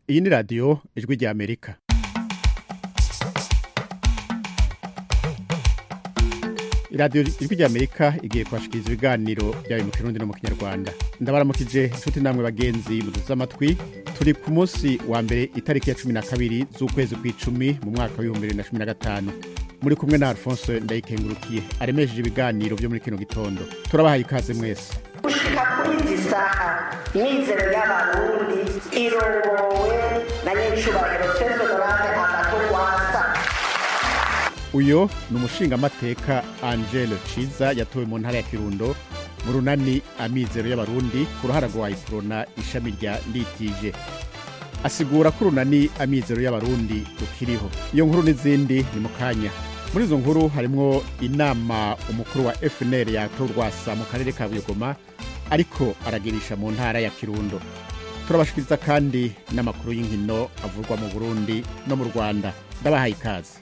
Iyi ni radiyo ijwi rya Amerika. Iradiyo ijwi rya Amerika igiye kubashikiriza ibiganiro byayo mu Kirundi no mu Kinyarwanda. Ndabaramukije inshuti namwe bagenzi muduza amatwi. Turi ku munsi wa mbere itariki ya 12 z'ukwezi kw'icumi mu mwaka wa 2015. Muri kumwe na Alphonse Ndayikengurukiye aremesheje ibiganiro byo muri kino gitondo. Turabahaye ikaze mwese. Gushika kuri izi saha imizero y'abarundi irongowe na nyicubahiro Tezo Dorane Agatogwasa. Uyo ni umushingamateka Angelo Ciza yatowe mu ntara ya Kirundo mu runani amizero y'abarundi ku ruhara rwa Iprona ishami rya Nditije. Asigura ko urunani amizero y'abarundi rukiriho. Iyo nkuru n'izindi ni mu kanya. Muri izo nkuru harimwo inama umukuru wa FNL yatorwasa mu karere ka Buyogoma ariko aragirisha mu ntara ya Kirundo. Turabashikiriza kandi n'amakuru y'inkino avurwa mu Burundi no mu Rwanda. Ndabahaye ikaze.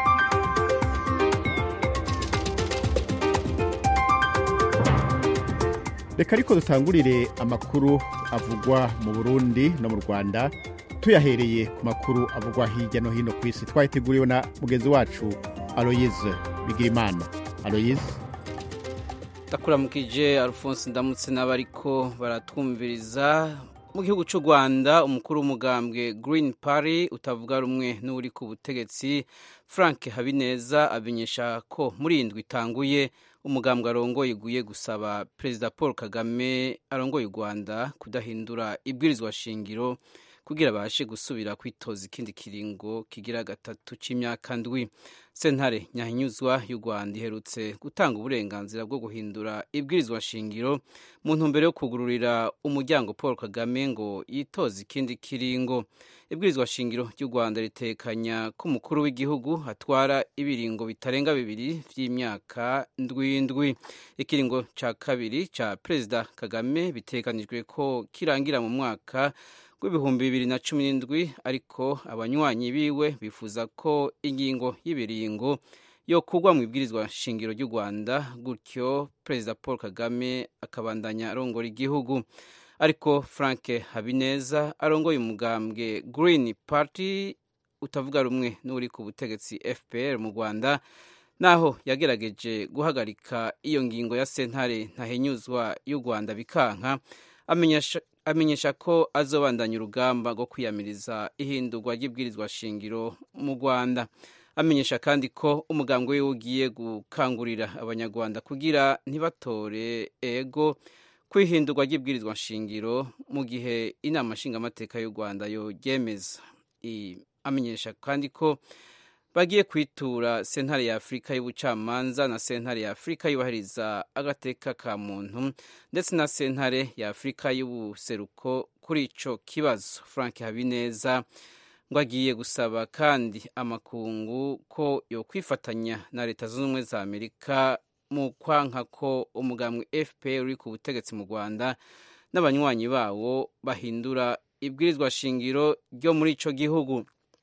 Reka ariko dutangurire amakuru avugwa mu Burundi no mu Rwanda tuyahereye ku makuru avugwa hirya no hino kw'isi. Twayiteguriwe na mugenzi wacu Aloyize Bigirimana. Aloyize, ndakuramukije Alphonse, ndamutse n'abariko baratwumviriza. Mu gihugu cy'u Rwanda umukuru w'umugambwe Green Party utavuga rumwe n'uri ku butegetsi Frank Habineza amenyesha ko muri indwi itanguye umugambwe arongoye iguye gusaba Perezida Paul Kagame arongoye u Rwanda kudahindura ibwirizwa shingiro kugira bashe gusubira kwitoza ikindi kiringo kigira gatatu c'imyaka ndwi. Sentare Nyahinyuzwa y'u Rwanda iherutse gutanga uburenganzira bwo guhindura ibwirizwa shingiro mu ntumbero yo kugururira umuryango Paul Kagame ngo yitoze ikindi kiringo. Ibwirizwa shingiro ry'u Rwanda ritekanya ko umukuru w'igihugu atwara ibiringo bitarenga bibiri vy'imyaka ndwi. Ikiringo ca kabiri ca Perezida Kagame bitekanijwe ko kirangira mu mwaka w'ibihumbi 2017, ariko abanywanyi biwe bifuza ko ingingo y'ibiringo yo kugwa mu ibwirizwa shingiro ry'u Rwanda, gutyo Perezida Paul Kagame akabandanya arongora igihugu. Ariko Frank Habineza arongoye umugambwe Green Party utavuga rumwe n'uri ku butegetsi FPR mu Rwanda, naho yagerageje guhagarika iyo ngingo ya sentare Ntahinyuzwa y'u Rwanda bikanka, amenyesha ko azobandanya urugamba rwo kwiyamiriza ihindurwa ry'ibwirizwa shingiro mu Rwanda. Amenyesha kandi ko umugambwe we ugiye gukangurira abanyarwanda kugira ntibatore ego kwihindurwa ry'ibwirizwa shingiro mu gihe inama nshingamateka y'u Rwanda yoryemeza. Amenyesha kandi ko bagiye kwitura sentare ya Afrika y'ubucamanza na sentare ya Afrika yubahiriza agateka ka muntu ndetse na sentare ya Afrika y'ubuseruko kuri ico kibazo. Frank Habineza ngo agiye gusaba kandi amakungu ko yo kwifatanya na Leta Zunze Ubumwe za Amerika mu kwanka ko umugambwe FPR uri ku butegetsi mu Rwanda n'abanywanyi bawo bahindura ibwirizwa shingiro ryo muri ico gihugu.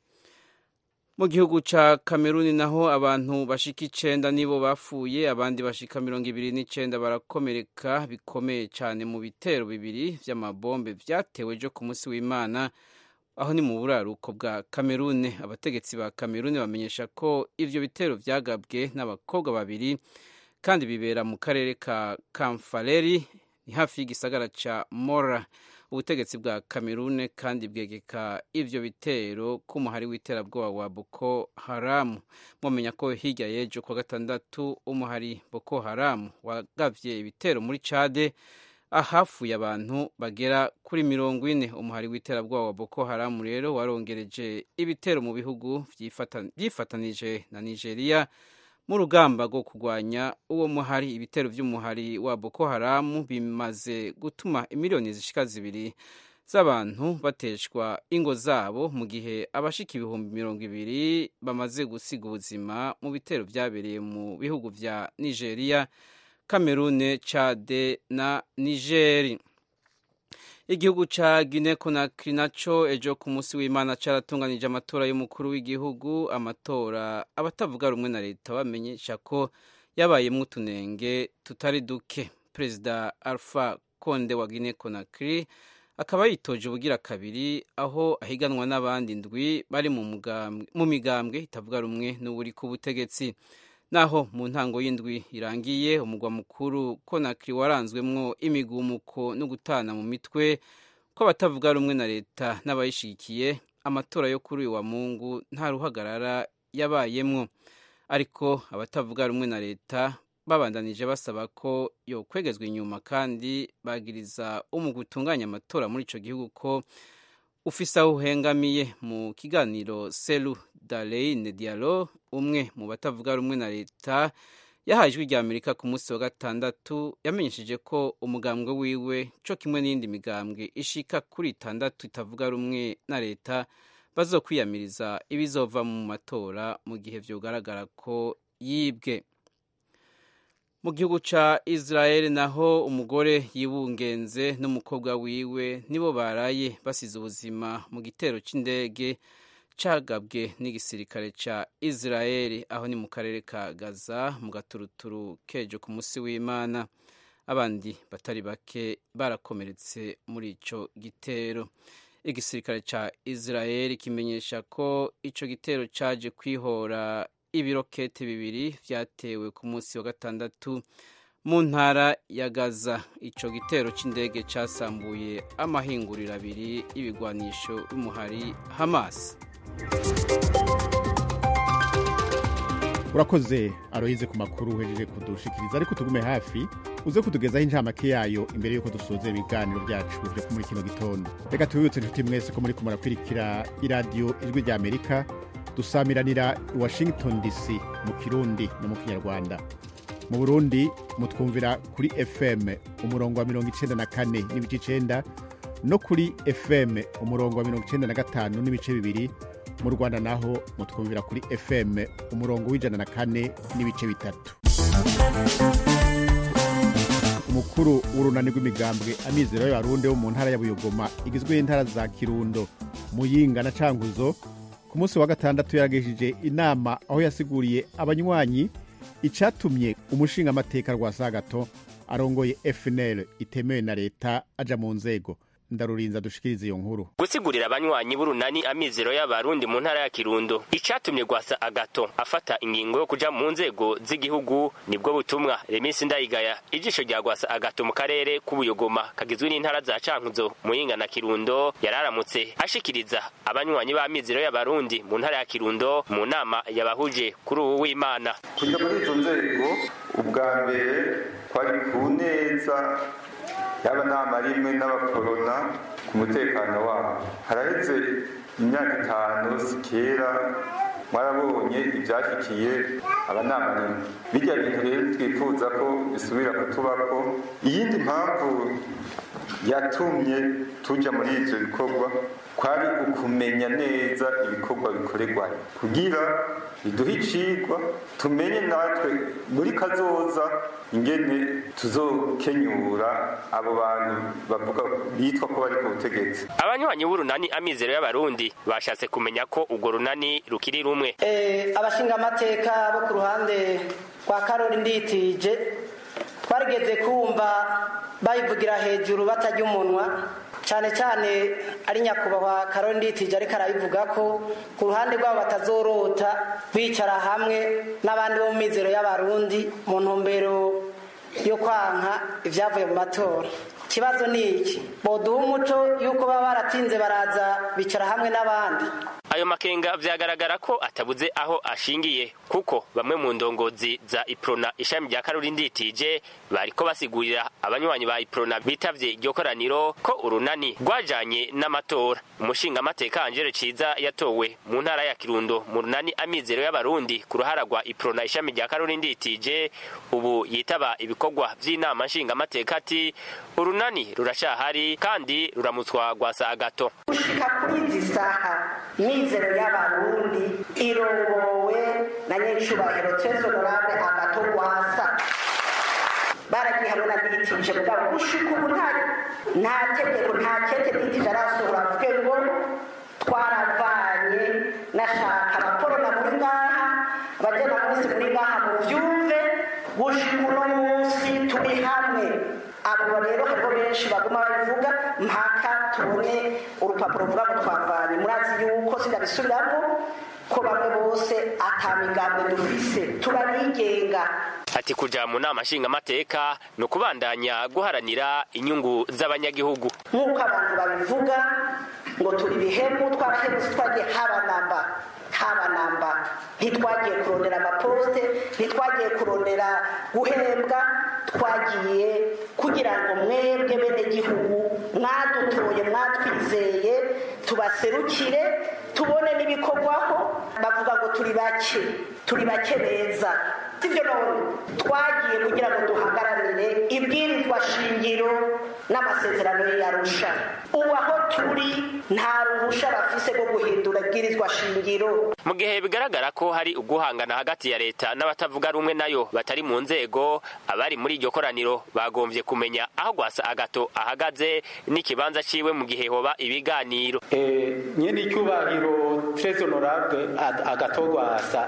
Mu gihugu ca Kameruni naho abantu bashika 9 nibo bafuye, abandi bashika 29 barakomereka bikomeye cyane mu bitero bibiri vy'amabombe vyatewe jo ku munsi w'Imana aho ni mu buraruko bwa Kameruni. Abategetsi ba Kameruni bamenyesha ko ivyo bitero vyagabwe n'abakobwa babiri kandi bibera mu karere ka Kamfaleri ni hafi y'igisagara ca Mora. Ubutegetsi bwa Kamerune kandi bwegeka ivyo bitero ku muhari w'iterabwoba wa Boko Haram. Mwamenya ko hirya y'ejo kwa gatandatu umuhari Boko Haram wagavye ibitero muri Chade ahafuye abantu bagera kuri 40. Umuhari w'iterabwoba wa Boko Haram rero warongereje ibitero mu bihugu vyifatanije na Nigeria mu rugamba rwo kugwanya uwo muhari. Ibitero vy'umuhari wa Boko Haram bimaze gutuma imiliyoni zishika 2 z'abantu bateshwa ingo zabo, mu gihe abashika 200,000 bamaze gusiga ubuzima mu bitero vyabereye mu bihugu vya Nigeria, Cameroon, Chad na Niger. Igihugu ca Guinea Conakry naco ejo ku munsi w'Imana caratunganije amatora y'umukuru w'igihugu. Amatora abatavuga rumwe na leta bamenyesha ko yabayemwo utunenge tutari duke. Perezida Alpha Conde wa Guinea Conakry akaba yitoje ubugira kabiri aho ahiganwa n'abandi ndwi bari mu migambwe itavuga rumwe n'uri ku butegetsi. Naho mu ntango y'indwi irangiye umugwa mukuru Conakry waranzwemwo imigumuko no gutana mu mitwe ko abatavuga rumwe na leta n'abayishigikiye, amatora yo kuri uyu wa Mungu nta ruhagarara yabayemwo, ariko abatavuga rumwe na leta babandanije basaba ko yokwegezwa inyuma kandi bagiriza umugwi utunganya amatora muri ico gihugu ko ufise aho uhengamiye. Mu kiganiro Cellou Dalein Diallo, umwe mu batavuga rumwe na leta yahaye ijwi rya Amerika ku munsi wa gatandatu, yamenyesheje ko umugambwe wiwe co kimwe n'indi migambwe ishika kuri 6 itavuga rumwe na leta bazokwiyamiriza ibizova mu matora mu gihe vyogaragara ko yibwe. Mu gihugu ca Israel naho umugore yibungenze n'umukobwa wiwe nibo baraye basize ubuzima mu gitero c'indege cagabwe n'igisirikare ca Israel aho ni mu karere ka Gaza mu gaturuturu kejo ku musi w'Imana. Abandi batari bake barakomeretse muri ico gitero. Igisirikare ca Israel kimenyesha ko ico gitero caje kwihora ibirokete bibiri vyatewe ku munsi wa gatandatu mu ntara ya Gaza. Ico gitero c'indege casambuye amahinguriro abiri y'ibigwanisho y'umuhari Hamas. Urakoze Aloyize ku makuru uhejeje kudushikiriza, ariko tugume hafi uze kutugezaho incamake yayo imbere yuko dusoza ibiganiro byacu byo muri kino gitondo. Reka tubibutse inshuti mwese ko muri kumurakwirikira iradiyo Ijwi rya Amerika dusamiranira i Washington DC mu Kirundi no mu Kinyarwanda. Mu Burundi mutwumvira kuri FM umurongo wa 94 n'ibice 9 no kuri FM umurongo wa 95 n'ibice 2. Mu Rwanda naho mutwumvira kuri FM umurongo w'104 n'ibice 3. Umukuru w'urunani rw'imigambwe Amizero y'Abarundi wo mu ntara ya Buyogoma igizwe n'intara za Kirundo, Muyinga na Cankuzo ku munsi wa gatandatu yaragejeje inama aho yasiguriye abanywanyi icatumye umushinga amateka Rwasagato arongoye FNL itemewe na leta aja mu nzego. Ndarurinza dushikirize iyo nkuru. Gusigurira abanywanyi b'urunani Amizero y'Abarundi mu ntara ya Kirundo icatumye Rwasagato afata ingingo yo kuja mu nzego z'igihugu nibwo butumwa Remisi Ndayigaya ijisho rya Rwasagato mu karere k'Ubuyogoma kagizwe n'intara za Cankuzo, Muyinga na Kirundo yararamutse ashikiriza abanywanyi b'Amizero y'Abarundi mu ntara ya Kirundo mu nama yabahuje kuri ubu w'Imana. Kuja muri izo nzego ubwa mbere kwari ku neza yaba nama rimwe n'abakorona ku mutekano wabo. Haraheze imyaka 5 sikera mwarabonye ibyashikiye abanama rimwe. Bijya bintu rero twifuza ko bisubira kutubako. Iyindi mpamvu yatumye tuja muri ivyo bikorwa kwari ukumenya neza ibikorwa bikorerwa kugira biduhe icigwa tumenye natwe muri kazoza ingene tuzokenyura abo bantu bavuga bitwa ko bari ku butegetsi. Abanywanyi b'urunani Amizero y'Abarundi bashatse kumenya ko urwo runani rukiri rumwe. Abashinga amateka bo ku ruhande kwa Karoli Nditije twarigeze kumva bayivugira hejuru batajya umunwa, cyane cyane ari nyakubahwa Karoli Nditije ariko arabivuga ko ku ruhande rwabo batazorota bicara hamwe n'abandi bo mu Mizero y'Abarundi mu ntumbero yo kwanka ivyavuye mu matora. Kibazo ni iki? Boduha umuco yuko baba baratinze baraza bicara hamwe n'abandi. Ayo makenga vyagaragara ko atabuze aho ashingiye kuko bamwe mu ndongozi za Iprona ishami rya Karoli Nditije bariko basigurira abanywanyi ba Iprona bitavye iryo koraniro ko urunani rwajanye n'amatora. Umushinga amateka Angelo Ciza yatowe mu ntara ya Kirundo mu runani Amizero y'Abarundi ku ruhara rwa Iprona ishami rya Karoli Nditije ubu yitaba ibikorwa vy'inama nshinga amateka ati urunani rurashahari kandi ruramutswa Rwasagato. Gushika kuri izi saha Mizero y'Abarundi irongowe na nyecubahiro Tezo Honorable Agato Rwasa baragiye hamwe na Nditije mugabo gushika ubu nta tegeko nta kete Nditije arasohora avuge ngo twaravanye nashaka abakorona muri ngaha abajya na munsi muri ngaha mu vyumve gushika uno munsi turi hamwe. Abo rero hariho benshi baguma babivuga mpaka tubone urupapuro ruvuga ngo twavanye. Murazi yuko sindabisubiramo ko bamwe bose atamigambo dufise turanigenga. Ati kuja mu nama nshingamateka no kubandanya guharanira inyungu z'abanyagihugu. Nk'uko abantu babivuga ngo turi bihemu twarahemutse twagiye haba namba ntitwagiye kurondera amaposte ntitwagiye kurondera guhembwa twagiye kugira ngo mwebwe bene gihugu mwadutoye mwatwizeye tubaserukire tubone n'ibikorwaho bavuga ngo turi bake beza sivyo none twagiye kugira ngo duhagararire ibwirizwa shingiro n'amasezerano y'Arusha. Ubu aho turi nta ruhusha bafise rwo guhindura ibwirizwa shingiro. Mu gihe bigaragara ko hari uguhangana hagati ya leta n'abatavuga rumwe nayo batari mu nzego, abari muri iryo koraniro bagomvye kumenya aho Gwasa Agathon ahagaze n'ikibanza ciwe mu gihe hoba ibiganiro. Nyene icyubahiro très honorable Agathon Gwasa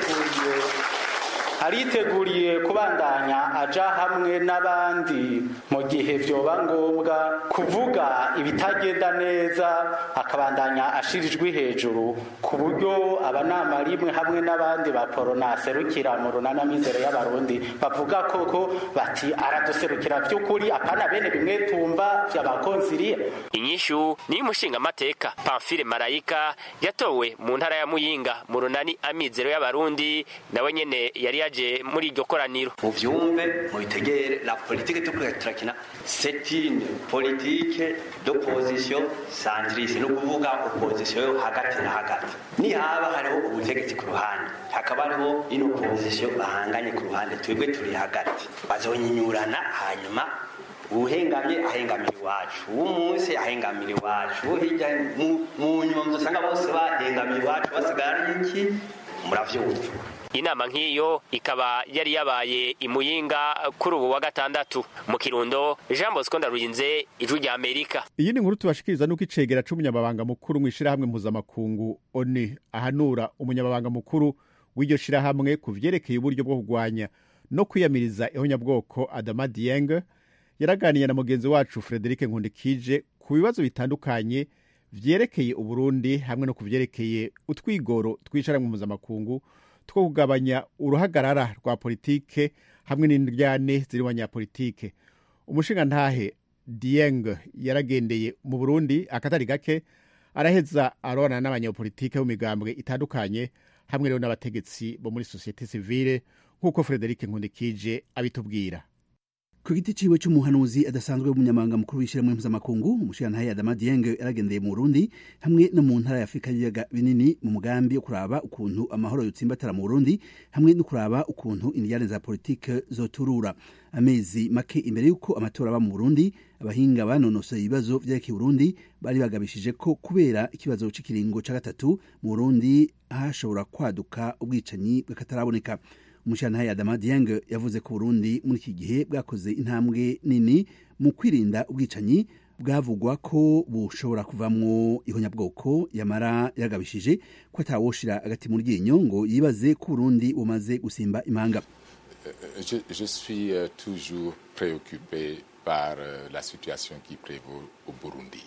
ariteguriye kubandanya aja hamwe n'abandi mu gihe vyoba ngombwa kuvuga ibitagenda neza akabandanya ashirijwe hejuru ku buryo abanama rimwe hamwe n'abandi baporona serukira mu runana mizero y'abarundi bavuga koko bati araduserukira vy'ukuri apana bene bimwe tumva vy'abakonsilia. Inyishu ni umushinga mateka Pamphile Marayika yatowe mu ntara ya Muyinga mu runani amizero y'abarundi nawe nyene yari yaje muri iryo koraniro. Mu vyumve mu bitegere la politique turakina c'est une politique d'opposition centriste no kuvuga opposition hagati na hagati. Ni haba hariho ubutegetsi ku ruhande hakaba hariho ino opposition bahanganye ku ruhande twebwe turi hagati bazonyinyurana hanyuma uhengamye ahengamira iwacu umunsi ahengamira iwacu hirya mu nyuma muzosanga bose bahengamira iwacu basigara iki muravyumva. Inama nk'iyo ikaba yari yabaye imuyinga kuri ubu wa gatandatu mu Kirundo. Jean Bosco Ndarurinze, Ijwi rya Amerika. Iyi ni nkuru tubashikiriza nuko icegera c'umunyamabanga mukuru mw'ishirahamwe mpuzamakungu ONU ahanura umunyamabanga mukuru w'iryo shirahamwe ku vyerekeye uburyo bwo kugwanya no kwiyamiriza ihonyabwoko. Adama Dieng yaraganiye na mugenzi wacu Frederic Nkundikije ku bibazo bitandukanye vyerekeye Uburundi hamwe no kuvyerekeye utwigoro twisharamwe mpuzamakungu two kugabanya uruhagarara rwa politike hamwe n'indyane ziri banyapolitike. Umushinga ntahe Dieng yaragendeye mu Burundi akatari gake araheza arona n'abanyapolitike mu migambwe itandukanye hamwe rero n'abategetsi bo muri societe civile nk'uko Frederic Nkundikije abitubwira. Ku giti ciwe c'umuhanuzi adasanzwe w'umunyamabanga mukuru w'ishirahamwe mpuzamakungu umushirantahe Adama Dieng yaragendeye mu Burundi hamwe no mu ntara ya Afrika y'ibiyaga binini mu mugambi wo kuraba ukuntu amahoro yotsimbatara mu Burundi hamwe no kuraba ukuntu indiyane za politike zoturura. Amezi make imbere y'uko amatora aba mu Burundi, abahinga banonosoye ibibazo vyerekeye Burundi bari bagabishije ko kubera ikibazo c'ikiringo ca gatatu mu Burundi hashobora kwaduka ubwicanyi bw'akataraboneka. Umushirantahe Adama Dieng yavuze ko Burundi muri iki gihe bwakoze intambwe nini mu kwirinda ubwicanyi bwavugwa ko bushobora kuvamwo ihonyabwoko, yamara yaragabishije ko atawoshira agati mu ryinyo ngo yibaze ko Burundi bumaze gusimba imanga. Je suis toujours préoccupé par la situation qui prévaut au Burundi.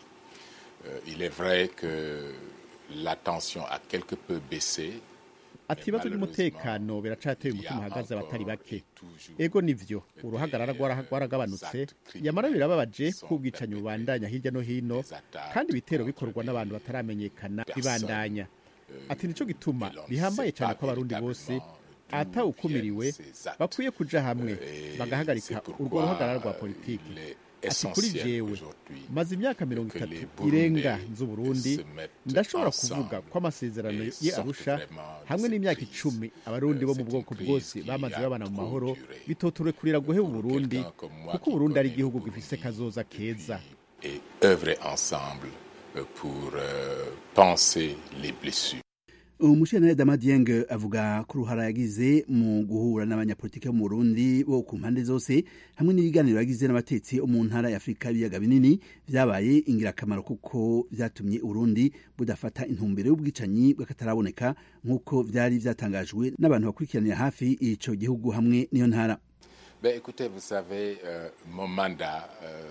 Il est vrai que la tension a quelque peu baissé. Ati ibibazo by'umutekano biracateye umutima hagaze abatari bake. Ego nivyo uruhagarara rwaragabanutse, yamara birababaje kubwicanyi bubandanya hirya no hino kandi ibitero bikorwa n'abantu bataramenyekana bibandanya. Ati nico gituma bihambaye cyane ko abarundi bose atawukumiriwe bakwiye kuja hamwe bagahagarika urwo ruhagarara rwa politiki. Ati kuri jewe maze imyaka 30 irenga nzu Burundi ndashobora kuvuga ko amasezerano ye Arusha hamwe n'imyaka 10 abarundi bo mu bwoko bwose bamaze babana mu mahoro bitoture kurira guheba Burundi kuko Burundi ari igihugu gifise kazoza keza. Et œuvrer ensemble pour penser les blessures. Umushikiranganji Adama Dieng avuga ko uruhara yagize mu guhura n'abanyapolitike bo mu Burundi bo ku mpande zose hamwe n'ibiganiro yagize n'abatetsi bo mu ntara ya Afrika y'ibiyaga binini vyabaye ingirakamaro kuko vyatumye Burundi budafata intumbero y'ubwicanyi bw'akataraboneka nk'uko vyari vyatangajwe n'abantu bakurikiranira hafi ico gihugu hamwe n'iyo ntara. Ben, écoutez, vous savez, mon mandat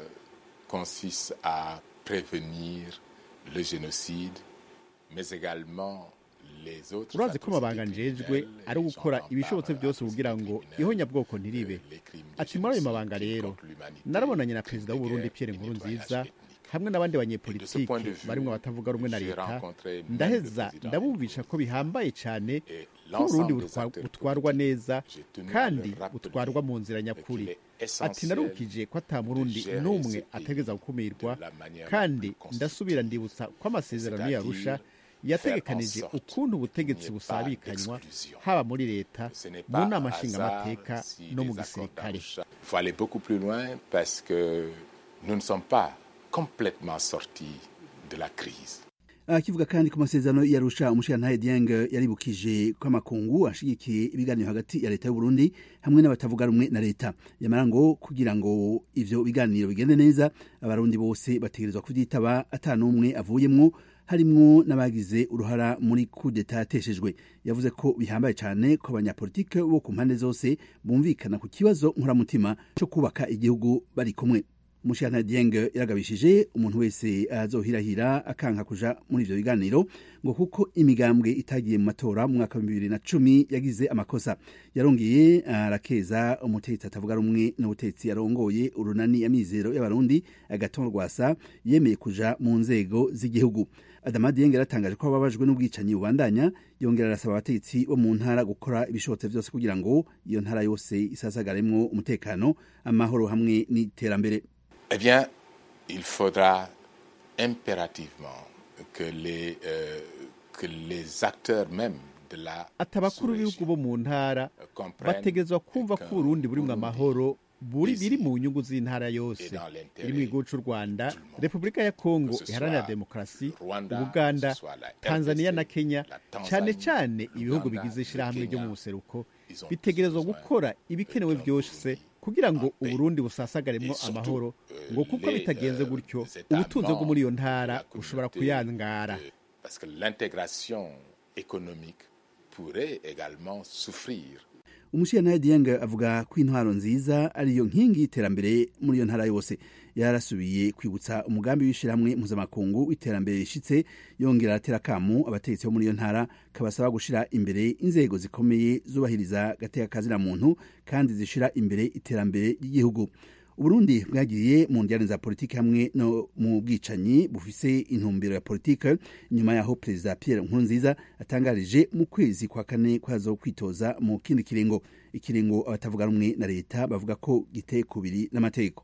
consiste à prévenir le génocide, mais également les autres. Urazi ko amabanga njejwe ari gukora ibishobotse byose kugira ngo ihonyabwoko ntiribe. Ati muri ayo mabanga rero narabonanye na perezida w'u Burundi Pierre Nkurunziza hamwe n'abandi banyepolitiki barimwo batavuga rumwe na leta, ndaheza ndabumvisha ko bihambaye cyane ko Burundi butwarwa neza kandi butwarwa mu nzira nyakuri. Ati narukije ko ata Murundi n'umwe ategeza gukumirwa, kandi ndasubira ndibutsa ko amasezerano y'Arusha yategekanije ukuntu ubutegetsi busabikanywa haba muri leta, mu nama nshingamateka no mu gisirikare. Il faut aller beaucoup plus loin parce que nous ne sommes pas complètement sortis de la crise. Akivuga kandi ku masezerano y'Arusha, umushikiranganji Dieng yaribukije ko amakungu ashigikiye ibiganiro hagati ya leta y'u Burundi hamwe n'abatavuga rumwe na leta. Yamara ngo kugira ngo ivyo biganiro bigende neza, abarundi bose bategerezwa kuvyitaba atanumwe avuyemwo, harimwo n'abagize uruhara muri coup d'etat yateshejwe. Yavuze ko bihambaye cyane ko abanyapolitike bo ku mpande zose bumvikana ku kibazo nkuramutima cyo kubaka igihugu bari kumwe. Umushikiranganji Dieng yaragabishije umuntu wese azohirahira akanka kuja muri ivyo biganiro ngo kuko imigambwe itagiye mu matora mu mwaka wa 2010 yagize amakosa. Yarongeye arakeza umutegetsi atavuga rumwe n'ubutegetsi yarongoye urunani Amizero y'Abarundi Agathon Rwasa yemeye kuja mu nzego z'igihugu. Adama Dieng yaratangaje ko babajwe n'ubwicanyi bubandanya, yongera arasaba abategetsi bo mu ntara gukora ibishobotse byose kugira ngo iyo ntara yose isasagaremwo umutekano, amahoro hamwe n'iterambere. Eh bien, il faudra impérativement que les acteurs même de la atabakuru b'ibihugu bo mu ntara bategezwa kumva ko Burundi burimwo amahoro biri mu nyungu z'intara yose, iri mu gihugu c'u Rwanda, Repubulika ya Kongo iharanira demokarasi, Uganda, Tanzania na Kenya, cyane cyane ibihugu bigize ishirahamwe ryo mu buseruko bitegerezwa gukora ibikenewe byose kugira ngo Uburundi busasagaremwo amahoro, ngo kuko bitagenze gutyo ubutunzi bwo muri iyo ntara bushobora kuyangara. Parce que l'intégration économique pourrait également souffrir. Umushikiranganji Dieng avuga ko intwaro nziza ariyo nkingi y'iterambere muri iyo ntara yose. Yarasubiye kwibutsa umugambi w'ishirahamwe mpuzamakungu w'iterambere rishitse, yongera aratera akamu abategetsi bo muri iyo ntara kabasaba gushira imbere inzego zikomeye zubahiriza gateka kazina muntu kandi zishira imbere iterambere ry'igihugu. Uburundi bwagiye mu njyana za politiki hamwe no mu bwicanyi bufise intumbero ya politiki nyuma yaho perezida Pierre Nkurunziza atangarije mu kwezi kwa kane kwazo kwitoza mu kindi ikiringo abatavuga rumwe na leta bavuga ko giteye kubiri n'amategeko.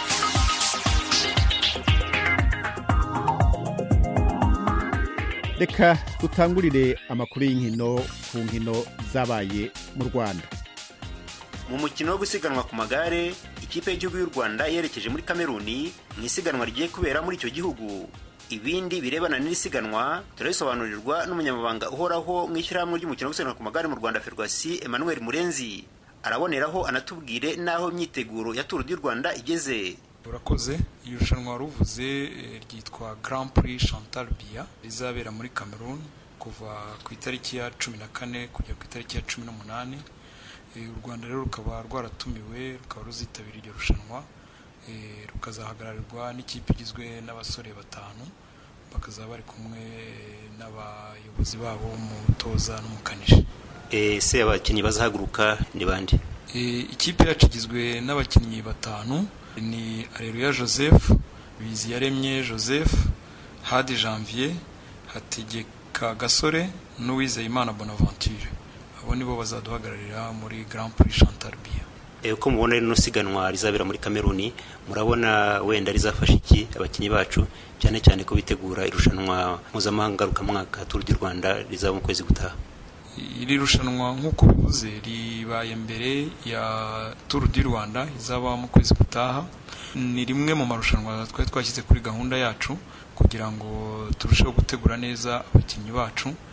Reka dutangurire amakuru y'inkino ku nkino zabaye mu Rwanda. Mu mukino wo gusiganwa ku magare, ikipe y'igihugu y'u Rwanda yerekeje muri Kameruni mu isiganwa rigiye kubera muri icyo gihugu. Ibindi birebana n'isiganwa turabisobanurirwa n'umunyamabanga uhoraho mu ishyirahamwe ry'umukino wo gusiganwa ku magare mu Rwanda Ferwasi Emmanuel Murenzi. Araboneraho anatubwire n'aho imyiteguro ya Tour du Rwanda igeze. Urakoze, irushanwa ruvuze ryitwa Grand Prix Chantal Biya rizabera muri Cameroon kuva ku itariki ya 14 kujya ku itariki ya 18. U Rwanda rero rukaba rwaratumiwe, rukaba ruzitabira iryo rushanwa, rukazahagararirwa n'ikipe igizwe n'abasore batanu, bakazaba bari kumwe n'abayobozi babo mu toza n'umukanishi. Se abakinnyi bazahaguruka ni bande? Ikipe yacu igizwe n'abakinnyi batanu, ni Areruya Joseph, Biziyaremye Joseph, Hadi Janvier, Hategeka Gasore n'Uwizeyimana Bonaventure. Abo nibo bazaduhagararira muri Grand Prix Chantal Biya. Uko mubona rino siganwa rizabera muri Kameruni, murabona wenda rizafasha iki abakinnyi bacu cyane cyane ko bitegura irushanwa mpuzamahanga ngarukamwaka Tour du Rwanda rizaba mu kwezi gutaha? Iri rushanwa nk'uko bivuze ribaye mbere ya Tour du Rwanda izaba mu kwezi gutaha. Ni rimwe mu marushanwa twari twashyize kuri gahunda yacu kugira ngo turusheho gutegura neza abakinnyi bacu.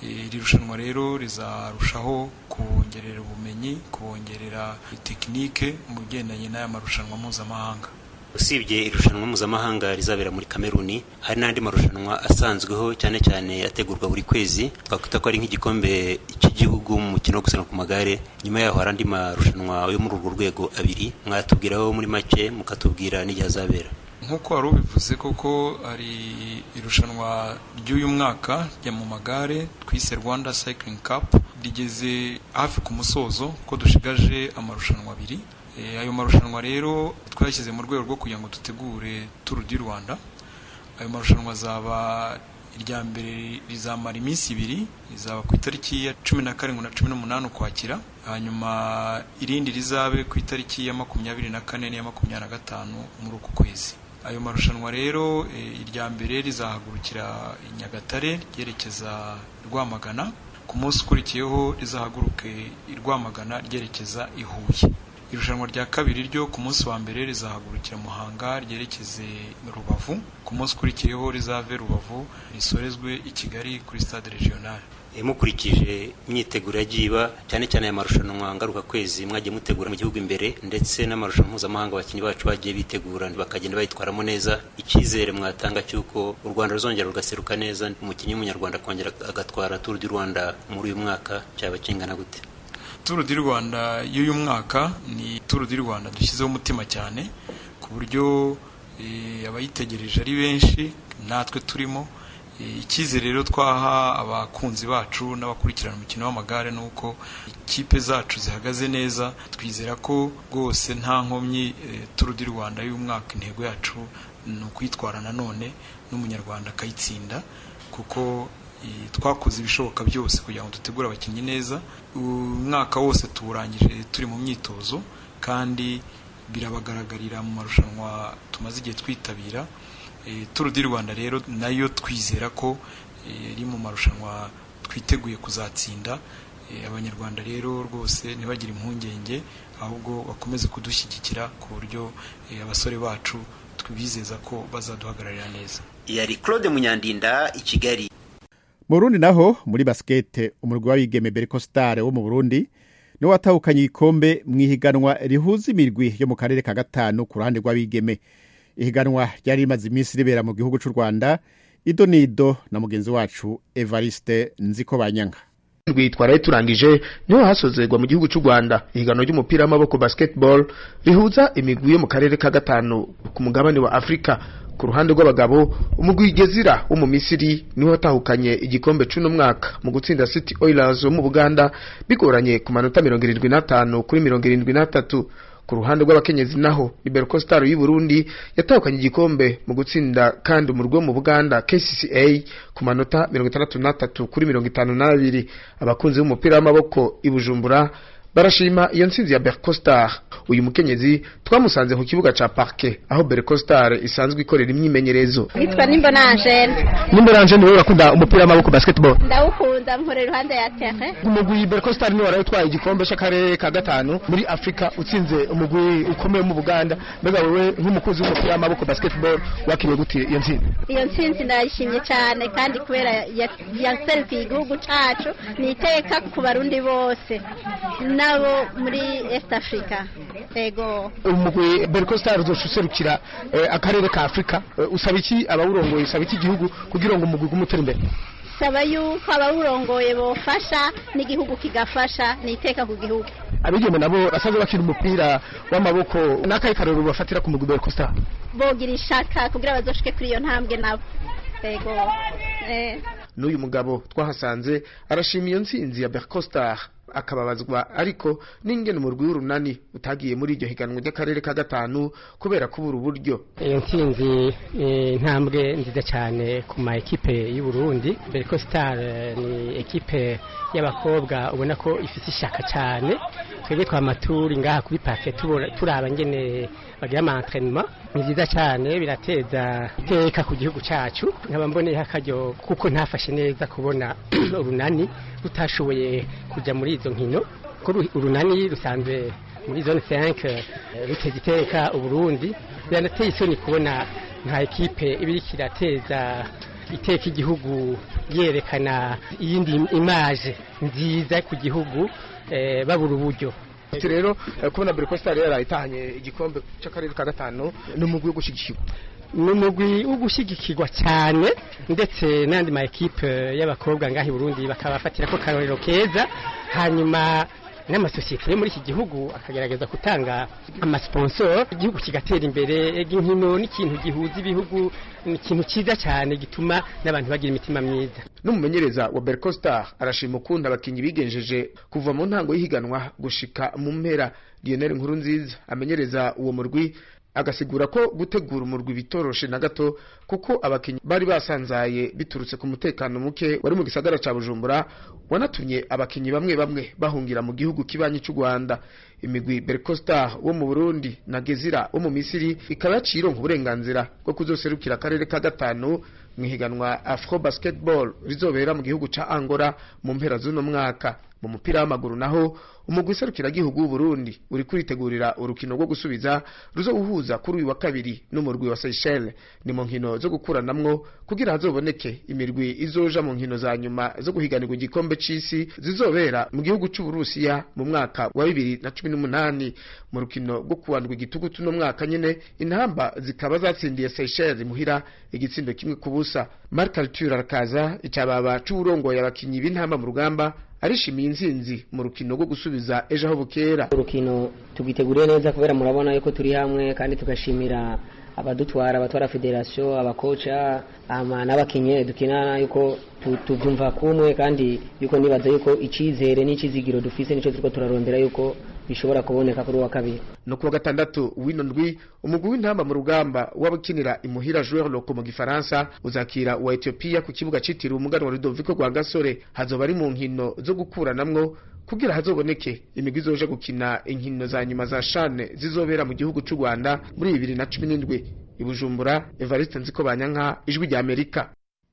iri rushanwa rero rizarushaho kongerera ubumenyi, kongerera tekinike mu bigendanye n'aya marushanwa mpuzamahanga. Usibye irushanwa mpuzamahanga rizabera muri Kameruni, hari n'andi marushanwa asanzweho cyane cyane ategurwa buri kwezi, twakwita ko ari nk'igikombe cy'igihugu mu mukino wo gusiganwa ku magare. Nyuma yaho hari andi marushanwa yo muri urwo rwego abiri, mwatubwiraho muri make mukatubwira n'igihe azabera. Nk'uko wari ubivuze koko, ari irushanwa ry'uyu mwaka rya mu magare twise Rwanda Cycling Cup, rigeze hafi ku musozo ko dushigaje amarushanwa abiri. Ayo marushanwa rero twashyize mu rwego rwo kugira ngo dutegure Tour du Rwanda. Ayo marushanwa azaba irya mbere rizamara iminsi ibiri, rizaba ku itariki ya 17 na 18 Ukwakira, hanyuma irindi rizabe ku itariki ya 24 n'iya 25 muri uku kwezi. Ayo marushanwa rero irya mbere rizahagurukira i Nyagatare ryerekeza Rwamagana, ku munsi ukurikiyeho rizahaguruke i Rwamagana ryerekeza i Huye. Irushanwa rya kabiri ryo ku munsi wa mbere rizahagurukira Muhanga ryerekeze Rubavu, ku munsi ukurikiyeho rizave Rubavu risorezwe i Kigali kuri stade regional. Mukurikije imyiteguro yagiye cyane cyane aya marushanwa ngaruka kwezi mwagiye mutegura mu gihugu imbere, ndetse n'amarushanwa mpuzamahanga abakinnyi bacu bagiye bitegura bakagenda bayitwaramo neza, icyizere mwatanga cy'uko u Rwanda ruzongera rugaseruka neza, umukinnyi w'umunyarwanda kongera agatwara Tour du Rwanda muri uyu mwaka cyaba kingana gute? Tour du Rwanda y'uyu mwaka ni Tour du Rwanda dushyizeho umutima cyane, ku buryo abayitegereje ari benshi, natwe turimo. Icyizere rero twaha abakunzi bacu n'abakurikirana umukino w'amagare nuko ikipe zacu zihagaze neza. Twizera ko rwose nta nkomyi Tour du Rwanda y'umwaka intego yacu ni ukwitwara nanone n'umunyarwanda akayitsinda, kuko twakoze ibishoboka byose kugira ngo dutegure abakinnyi neza. Umwaka wose tuwurangije turi mu myitozo, kandi birabagaragarira mu marushanwa tumaze igihe twitabira. Tour du Rwanda rero nayo twizera ko iri mu marushanwa twiteguye kuzatsinda. Abanyarwanda rero rwose ntibagire impungenge, ahubwo bakomeze kudushyigikira ku buryo abasore bacu twibizeza ko bazaduhagararira neza. Yari Claude Munyandinda i Kigali. Mu Burundi naho muri basket umurwi w'abigeme Berco Star wo mu Burundi no watahukanye igikombe mu ihiganwa rihuza imirwi yo mu karere ka gatanu ku ruhande rw'abigeme. Ihiganwa ryari rimaze iminsi ribera mu gihugu cy'u Rwanda. Idonido na mugenzi wacu Evariste Nzikobanyanga. Twaraye turangije niho hasozerwa mu gihugu cy'u Rwanda ihiganwa ry'umupira w'amaboko basketball rihuza imigwi yo mu karere ka gatanu ku mugabane wa Afrika. Ku ruhande rw'abagabo umugwi Gezira wo mu Misiri niho watahukanye igikombe cy'uno mwaka mu gutsinda City Oilers wo mu Buganda bigoranye ku manota 75 kuri 73. Ku ruhande rw'abakenyezi naho Berco Star y'u Burundi yatahukanye igikombe mu gutsinda kandi umurwi wo mu Buganda KCCA ku manota 63 kuri 52. Abakunzi b'umupira w'amaboko i Bujumbura barashima iyo ntsinzi ya Berco Star. Uyu mukenyezi twamusanze ku kibuga ca Parquet aho Berco Star isanzwe ikorera imyimenyerezo. Nitwa Nimbona Angel. Nimbona Angel niwe urakunda umupira w'amaboko basketball? Ndawukunda, mpore iruhande ya terrain. Umugwi Berco Star niwe warayitwaye igikombe cy'akarere ka gatanu muri Afrika, utsinze umugwi ukomeye mu Buganda. Mbega wewe nk'umukozi w'umupira w'amaboko basketball wakiriye gute iyo ntsinzi? Iyo ntsinzi ndayishimye cyane, kandi kubera yaserukiye igihugu cyacu niteka ku barundi bose nabo muri East Africa. Ego umugwi Berco Star uzoserukira akarere ka Afrika. Usaba iki abawurongoye, usaba iki igihugu kugira ngo umugwi gumutera imbere? Saba yuko abawurongoye bofasha n'igihugu kigafasha, niteka ku gihugu. Abigeme nabo basanzwe bakina umupira w'amaboko n'akaye karero bafatira ku mugwi Berco Star, bogira ishaka kugira bazoshike kuri iyo ntambwe nabo. Ego n'uyu mugabo twahasanze arashima iyo ntsinzi ya Berco Star, akababazwa ariko n'ingene umurwi w'urunani utagiye muri iryo higanwa ry'akarere ka gatanu kubera kubura uburyo. Iyo ntsinzi intambwe nziza cyane ku ma ekipe y'u Burundi. Berco Star ni ekipe y'abakobwa ubona ko ifite ishaka cyane. Twebwe twamaturi ngaha kuri Parquet turaba ngene bagira ama entraînement. Ni byiza cyane, birateza iteka ku gihugu cyacu. Nkaba mboneye akaryo kuko ntafashe neza kubona urunani rutashoboye kujya muri izo nkino. Ko urunani rusanzwe muri zone 5 ruteze iteka u Burundi. Biranateye isoni kubona nta ekipe ibiri kirateza iteka igihugu yerekana iyindi image nziza ku gihugu babura uburyo ati rero kubona Berco Star yarayitahanye igikombe cy'akarere ka gatanu n'umugwi wo gushigikirwa n'umugwi wo gushigikirwa cyane ndetse n'andi ma equipe y'abakobwa ngahi Burundi bakabafatira ko karorero keza hanyuma n'amasosiyete yo muri iki gihugu akagerageza gutanga amasponsor igihugu kigatera imbere inkino n'ikintu gihuza ibihugu ikintu cyiza cyane gituma n'abantu bagira imitima myiza n'umumenyereza wa Berco Star arashima ukunda abakinyi bigenjeje kuva mu ntango y'ihiganwa gushika mu mpera. Lionel Nkurunziza amenyereza uwo murwi agasigura ko gutegura umurwi bitoroshe na gato kuko abakinyi bari basanzaye biturutse ku mutekano muke wari mu gisagara ca Bujumbura wanatumye abakinyi bamwe bamwe bahungira mu gihugu kibanyi cy'u Rwanda. Imigwi Berco Star wo mu Burundi na Gezira wo mu Misiri ikaba yacironka uburenganzira bwo kuzoserukira akarere ka gatanu mu higanwa Afro Basketball rizobera mu gihugu ca Angola mu mpera z'uno mwaka. Mu mupira w'amaguru naho umugwi serukira gihugu w'u Burundi uri kuritegurira urukino rwo gusubiza ruzohuza kuri uyu wa kabiri n'umurwi wa Seychelles. Ni mu nkino zo gukuranamwo kugira hazoboneke imirwi izoja mu nkino za nyuma zo guhiganirwa igikombe c'isi zizobera mu gihugu c'u Burusiya mu mwaka wa 2018. Mu rukino rwo kuwandwa igitugutu no mwaka nyene intamba zikaba zatsindiye Seychelles muhira igitsindo kimwe ku busa. Marc Arthur arakaza icababa c'uburongoye abakinyi b'intamba mu rugamba arishimiye inzinzi mu rukino rwo gusubiza ejo aho bukera. Urukino tugiteguriye neza kubera murabona yuko turi hamwe kandi tugashimira abatwara federation abakocha n'abakinyi dukina yuko tuvyumva kumwe kandi yuko nibaza yuko icizere n'icizigiro dufise nico turiko turarondera yuko bishobora kuboneka kuri wa kabiri. No kuwa gatandatu wino ndwi umugwi w'intamba mu rugamba wabukinira imuhira Joueur Loco mu Gifaransa uzakira wa Ethiopia ku kibuga citiriwe umuganwa Rudoviko Rwagasore. Hazoba ari mu nkino zo gukuranamwo kugira hazoboneke imigwi izoje gukina inkino za nyuma za CHAN zizobera mu gihugu cy'u Rwanda muri 2017. I Bujumbura, Evariste Nzikobanyanka, Ijwi rya Amerika.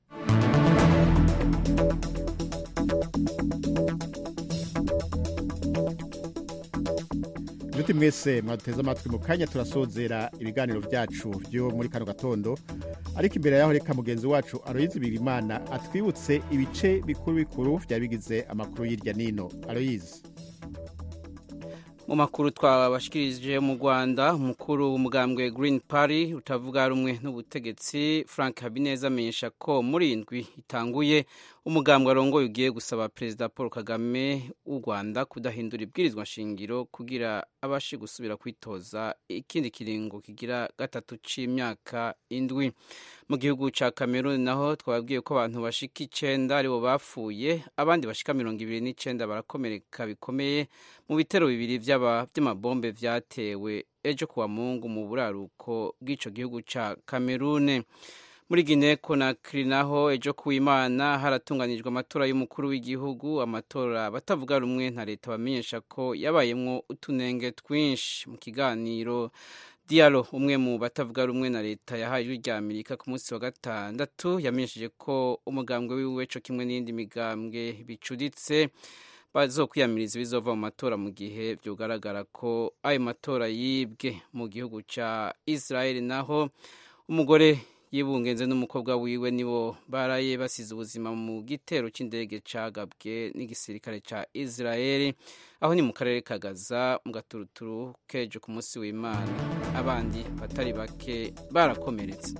Juti mwese mwaduteze amatwi mu kanya turasozera ibiganiro byacu byo muri kano gatondo, ariko imbere yaho reka mugenzi wacu Aloyize Bigirimana atwibutse ibice bikuru bikuru byabigize amakuru y'irya nino. Aloyize. Mu makuru twabashikirije mu Rwanda, umukuru w'umugambwe Green Party utavuga rumwe n'ubutegetsi Frank Habineza amenyesha ko muri indwi itanguye umugambwe arongoye ugiye gusaba Perezida Paul Kagame w'u Rwanda kudahindura ibwirizwa nshingiro kugira abashe gusubira kwitoza ikindi kiringo kigira gatatu c'imyaka indwi. Mu gihugu ca Cameroon naho twababwiye ko abantu bashika 9 aribo bapfuye, abandi bashika 29 barakomereka bikomeye mu bitero bibiri by'amabombe vyatewe ejo kuwa Mungu mu buraruko bw'ico gihugu ca Cameroon. Muri Guinea Conakry naho ejo kuw'Imana haratunganijwe amatora y'umukuru w'igihugu, amatora batavuga rumwe na leta bamenyesha ko yabayemwo utunenge twinshi. Mu kiganiro Diallo, umwe mu batavuga rumwe na leta yahaye Ijwi rya Amerika ku munsi wa gatandatu, yamenyesheje ko umugambwe wiwe co kimwe n'indi migambwe bicuditse bazokwiyamiriza bizova mu matora mu gihe vyugaragara ko ayo matora yibwe. Mu gihugu ca Israel naho umugore yibungenze n'umukobwa wiwe nibo baraye basize ubuzima mu gitero c'indege cagabwe n'igisirikare ca Israel aho ni mu karere ka Gaza mu gaturuturu kejo ku munsi w'Imana. Abandi batari bake barakomeretse.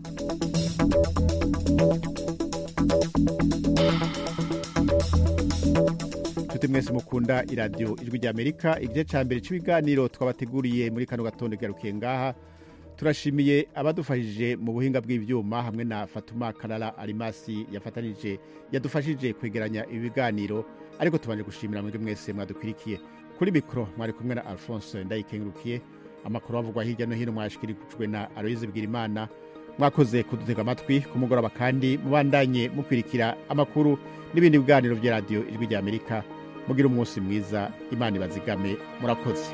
Tuti mwese mukunda iradio Ijwi rya Amerika, igice ca mbere c'ibiganiro twabateguriye muri kano gatondo garukiye ngaha. Turashimiye abadufashije mu buhinga bw'ivyuma hamwe na Fatuma Karara Alimasi yadufashije kwegeranya ibiganiro, ariko tubanje gushimira mwebwe mwese mwadukwirikiye. Kuri mikro mwari kumwe na Alphonse Ndayikengurukiye. Amakuru avugwa hirya no hino mwashikirijwe na Aloyize Bigirimana. Mwakoze kudutega amatwi ku mugoroba kandi mubandanye mukwirikira amakuru n'ibindi biganiro vya radio Ijwi rya Amerika. Mugira umunsi mwiza, Imana ibazigame, murakoze.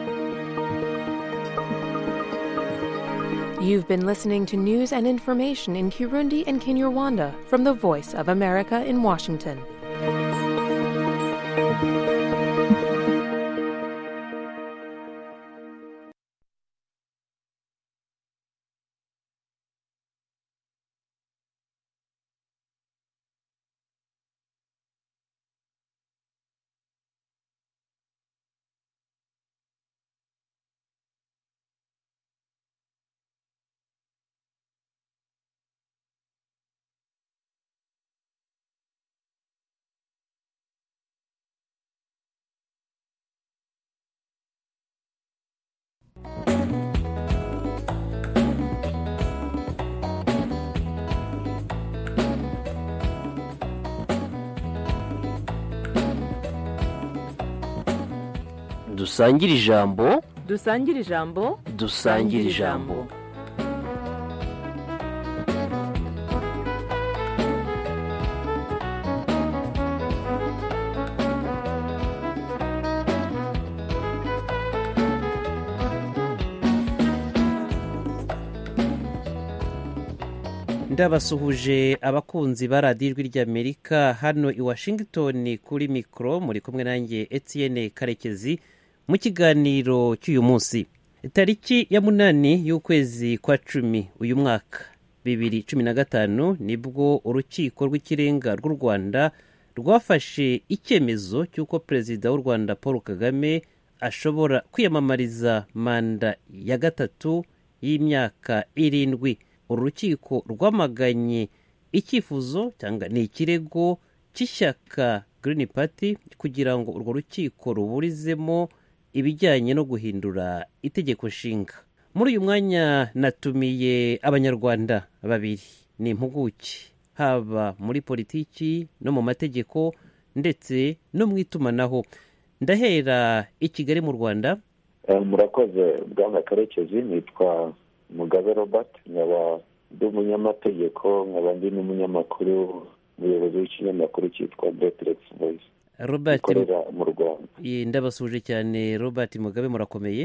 You've been listening to news and information in Kirundi and Kinyarwanda from the Voice of America in Washington. dusangire ijambo dusangire ijambo dusangire ijambo. ndabasuhuje abakunzi ba radiyo ijwi ry'Amerika hano i Washington kuri mikoro, muri kumwe nanjye Etienne Karekezi mu kiganiro cy'uyu munsi. Tariki ya 8 y'ukwezi kwa 10 uyu mwaka 2015 nibwo urukiko rw'ikirenga rw'u Rwanda rwafashe icyemezo cy'uko perezida w'u Rwanda Paul Kagame ashobora kwiyamamariza manda ya gatatu y'imyaka 7. uru rukiko rwamaganye icyifuzo cyangwa ni ikirego cy'ishyaka Green Party kugira ngo urwo rukiko ruburizemo ibijyanye no guhindura itegeko nshinga. Muri uyu mwanya natumiye abanyarwanda babiri, ni impuguke haba muri politiki no mu mategeko ndetse no mu itumanaho. Ndahera i Kigali mu Rwanda. Murakoze bwana Karekezi, nitwa Mugabe Robert, nkaba ndi umunyamategeko, nkaba ndi n'umunyamakuru, umuyobozi w'ikinyamakuru cyitwa Detrex Voice Robert mu Rwanda. Ndabasuje cyane Robert Mugabe, murakomeye?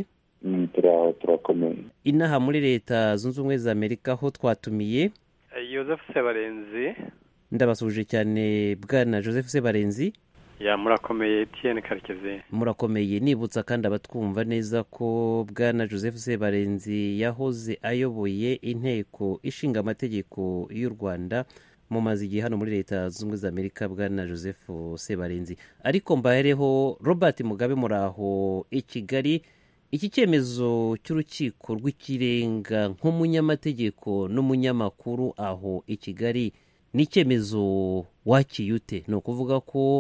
Turakomeye. Inaha muri Leta Zunze Ubumwe za Amerika ho twatumiye Joseph Sebarenzi. Ndabasuje cyane bwana Joseph Sebarenzi. Ya murakomeye Etienne Karekezi. Murakomeye. Nibutsa kandi abatwumva neza ko bwana Joseph Sebarenzi yahoze ayoboye inteko ishinga amategeko y'u Rwanda mu mazigihe hano muri Leta Zunze Ubumwe za Amerika. Bwana Joseph Sebarenzi, ariko mbahereho Robert Mugabe, muraho i Kigali. Iki cyemezo cy'urukiko rw'ikirenga nk'umunyamategeko n'umunyamakuru aho i Kigali ni icyemezo wakiyute? Ni ukuvuga ko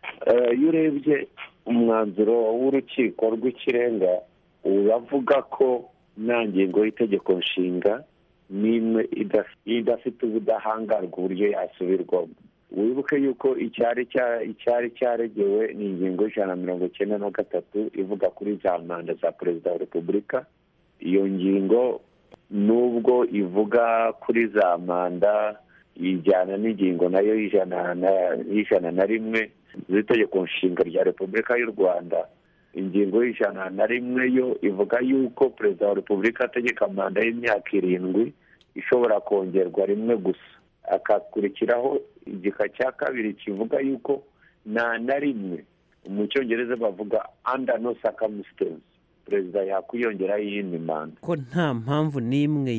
iyo urebye umwanzuro w'urukiko rw'ikirenga uravuga ko nta ngingo y'itegeko nshinga n'imwe idafite ubudahangarwa uburyo yasubirwamo. Wibuke yuko icyari cyaregewe ni ingingo y'193 ivuga kuri za manda za perezida wa repubulika. Iyo ngingo nubwo ivuga kuri za manda ijyana n'ingingo nayo y'101 z'itegeko nshinga rya repubulika y'u Rwanda. Ingingo y'101 yo ivuga yuko perezida wa repubulika ategeka manda y'imyaka 7 ishobora kongerwa rimwe gusa. Akakurikiraho igika cya 2 kivuga yuko nta na rimwe, mu cyongereza bavuga under no circumstance, perezida yakwiyongera y'indi manda. Ko nta mpamvu n'imwe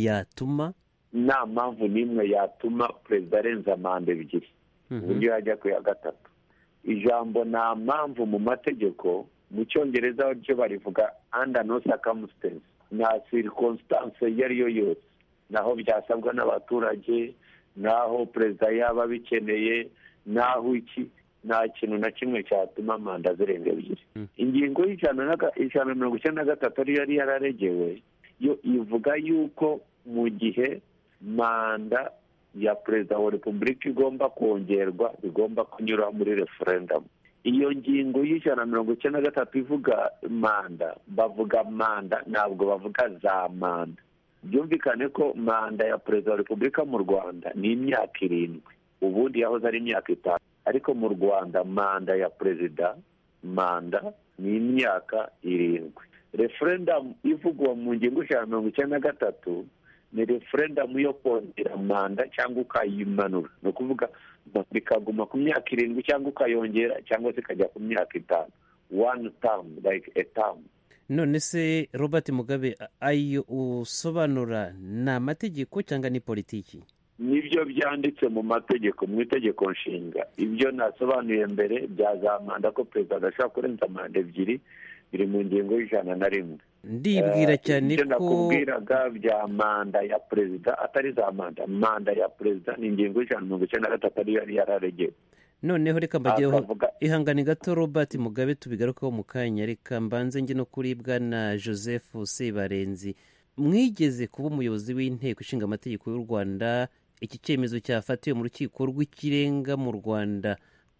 yatuma perezida arenza manda 2 uburyo yajya ku ya gatatu. Ijambo nta mpamvu mu mategeko mu cyongereza ryo barivuga under no circumstance, nta circumstance iyo ari yo yose, naho byasabwa n'abaturage, naho perezida yaba bikeneye, naho nta kintu na kimwe cyatuma manda zirenga 2. Ingingo y'193 ariyo yari yararegewe yo ivuga yuko mu gihe manda ya perezida wa repubulika igomba kongerwa bigomba kunyura muri referendum. Iyo ngingo y'193 ivuga manda, bavuga manda, ntabwo bavuga za manda. Byumvikane ko manda ya perezida wa repubulika mu Rwanda ni imyaka 7, ubundi yahoze ari imyaka 5, ariko mu Rwanda manda ya perezida ni imyaka 7. Referendum ivugwa mu ngingo y'193 ni referendum yo kongera manda cyangwa ukayimanura, no kuvuga bikaguma ku myaka 7 cyangwa ukayongera cyangwa zikajya ku myaka 5, one term, like a term. None se Robert Mugabe, ayo usobanura ni amategeko cyangwa ni politiki? Nibyo byanditse mu mategeko, mu itegeko nshinga. Ibyo nasobanuye mbere bya manda ko perezida adashobora kurenza manda 2 biri mu ngingo y'101. Ndibwira cyane ko nakubwiraga bya manda ya perezida atari za manda ya perezida ni ingingo y'193 ariyo yari yararegewe. Noneho reka mbageho ihangane gato Robert Mugabe, tubigarukaho mu kanya. Reka mbanze nge no kuri bwana Joseph Sebarenzi. Mwigeze kuba umuyobozi w'inteko ishinga amategeko y'u Rwanda. Iki cyemezo cyafatiwe mu rukiko rw'ikirenga mu Rwanda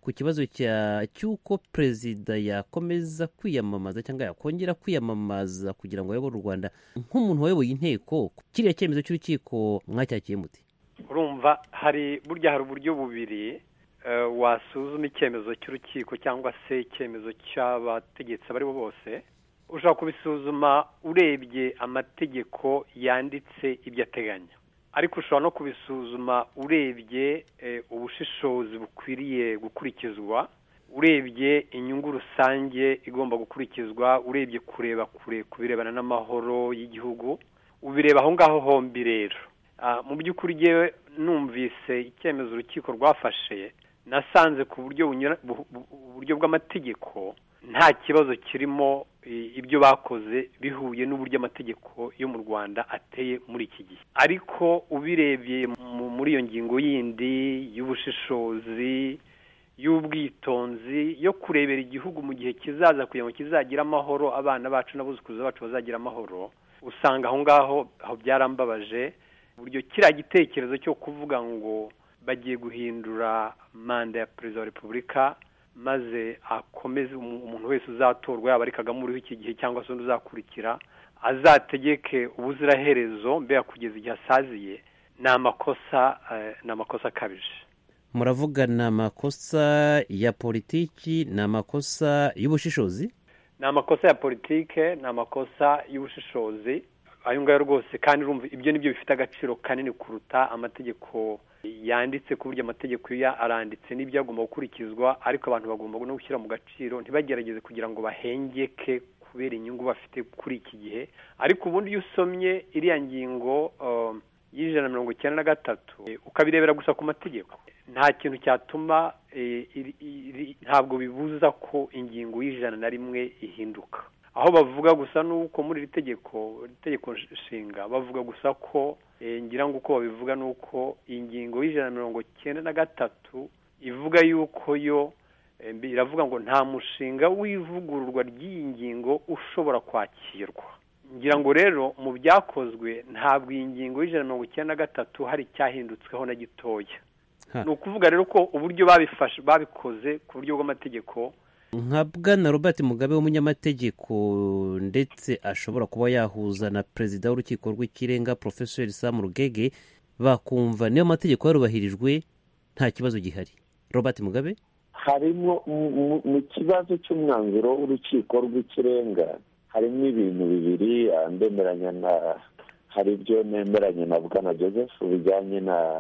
ku kibazo cy'uko perezida yakomeza kwiyamamaza cyangwa yakongera kwiyamamaza kugira ngo ayobore u Rwanda nk'umuntu wayoboye inteko. Kiriya cyemezo cy'urukiko mwacyakiye muti? urumva burya hari uburyo bubiri wasuzuma icyemezo cy'urukiko cyangwa se icyemezo cy'abategetsi abo ari bo bose. Ushobora kubisuzuma urebye amategeko yanditse ibyo ateganya, ariko ushobora no kubisuzuma urebye ubushishozi bukwiriye gukurikizwa, urebye inyungu rusange igomba gukurikizwa, urebye kureba kure ku birebana n'amahoro y'igihugu, ubireba aho ngaho hombi. Rero mu by'ukuri yewe numvise icyemezo urukiko rwafashe, nasanze ku buryo bw'amategeko nta kibazo kirimo, ibyo bakoze bihuye n'uburyo amategeko yo mu Rwanda ateye muri iki gihe. Ariko ubirebye muri iyo ngingo yindi y'ubushishozi, y'ubwitonzi, yo kurebera igihugu mu gihe kizaza kugira ngo kizagira amahoro, abana bacu n'abuzukuruza bacu bazagira amahoro, usanga aho ngaho byarambabaje uburyo kiriya gitekerezo cyo kuvuga ngo bagiye guhindura manda ya perezida wa repubulika maze akomeze umuntu wese uzatorwa, yaba ari Kagame uriho iki gihe cyangwa se undi uzakurikira, azategeke ubuziraherezo mbega kugeza igihe asaziye, ni amakosa akabije. Muravuga ni amakosa ya politiki, ni amakosa y'ubushishozi? Ni amakosa ya politike, ni amakosa y'ubushishozi, ayo ngayo rwose. kandi urumva ibyo nibyo bifite agaciro kanini kuruta amategeko yanditse, ku buryo amategeko aranditse n'ibyo agomba gukurikizwa, ariko abantu bagomba no gushyira mu gaciro, ntibagerageze kugira ngo bahengeke kubera inyungu bafite kuri iki gihe. Ariko ubundi iyo usomye iriya ngingo y'193 ukabirebera gusa ku mategeko, nta kintu cyatuma ntabwo bibuza ko ingingo y'101 ihinduka. Aho bavuga gusa nuko muri iri tegeko nshinga bavuga gusa ko ngira ngo uko babivuga nuko ingingo y'193 ivuga yuko yo iravuga ngo nta mushinga w'ivugururwa ry'iyi ngingo ushobora kwakirwa. Ngira ngo rero mu byakozwe ntabwo iyi ngingo y'193 hari cyahindutsweho na gitoya. Ni ukuvuga rero ko uburyo babikoze ku buryo bw'amategeko. Nka Bwana Robert Mugabe w'umunyamategeko ndetse ashobora kuba yahuza na perezida w'urukiko rw'ikirenga Professor Sam Rugege, bakumva niyo mategeko yarubahirijwe nta kibazo gihari. Robert Mugabe, harimo mu kibazo cy'umwanzuro w'urukiko rw'ikirenga harimo ibintu bibiri hari ibyo nemeranya na Bwana Joseph bijyanye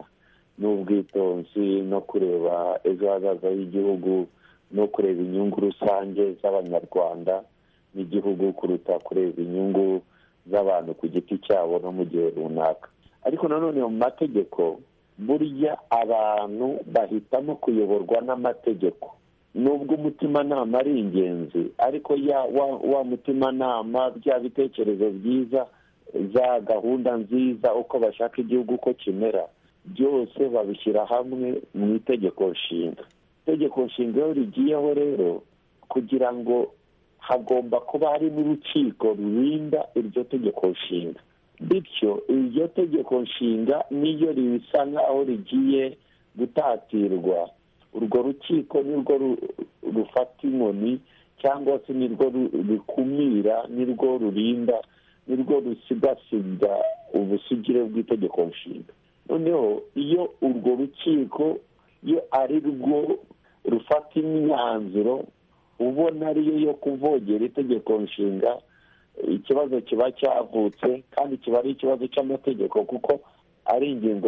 n'ubwitonzi no kureba ejo hazaza h'igihugu no kureba inyungu rusange z'abanyarwanda n'igihugu kuruta kureba inyungu z'abantu ku giti cyabo no mu gihe runaka. Ariko nanone mu mategeko burya abantu bahitamo kuyoborwa n'amategeko, nubwo umutimanama ari ingenzi, ariko wa mutimanama, bya bitekerezo byiza, za gahunda nziza, uko bashaka igihugu uko kimera, byose babishyira hamwe mu itegeko nshinga. Itegeko nshinga iyo rigiyeho rero, kugira ngo hagomba kuba hari n'urukiko rurinda iryo tegeko nshinga. Bityo iryo tegeko nshinga niyo risa nk'aho rigiye gutatirwa, urwo rukiko nirwo rufata inkoni cyangwa se nirwo rukumira, nirwo rurinda, nirwo rusigasiga ubusugire bw'itegeko nshinga. Noneho iyo urwo rukiko iyo ari rwo rufata imyanzuro ubona ariyo yo kuvogera itegeko nshinga, ikibazo kiba cyavutse kandi kiba ari ikibazo cy'amategeko, kuko ari ingingo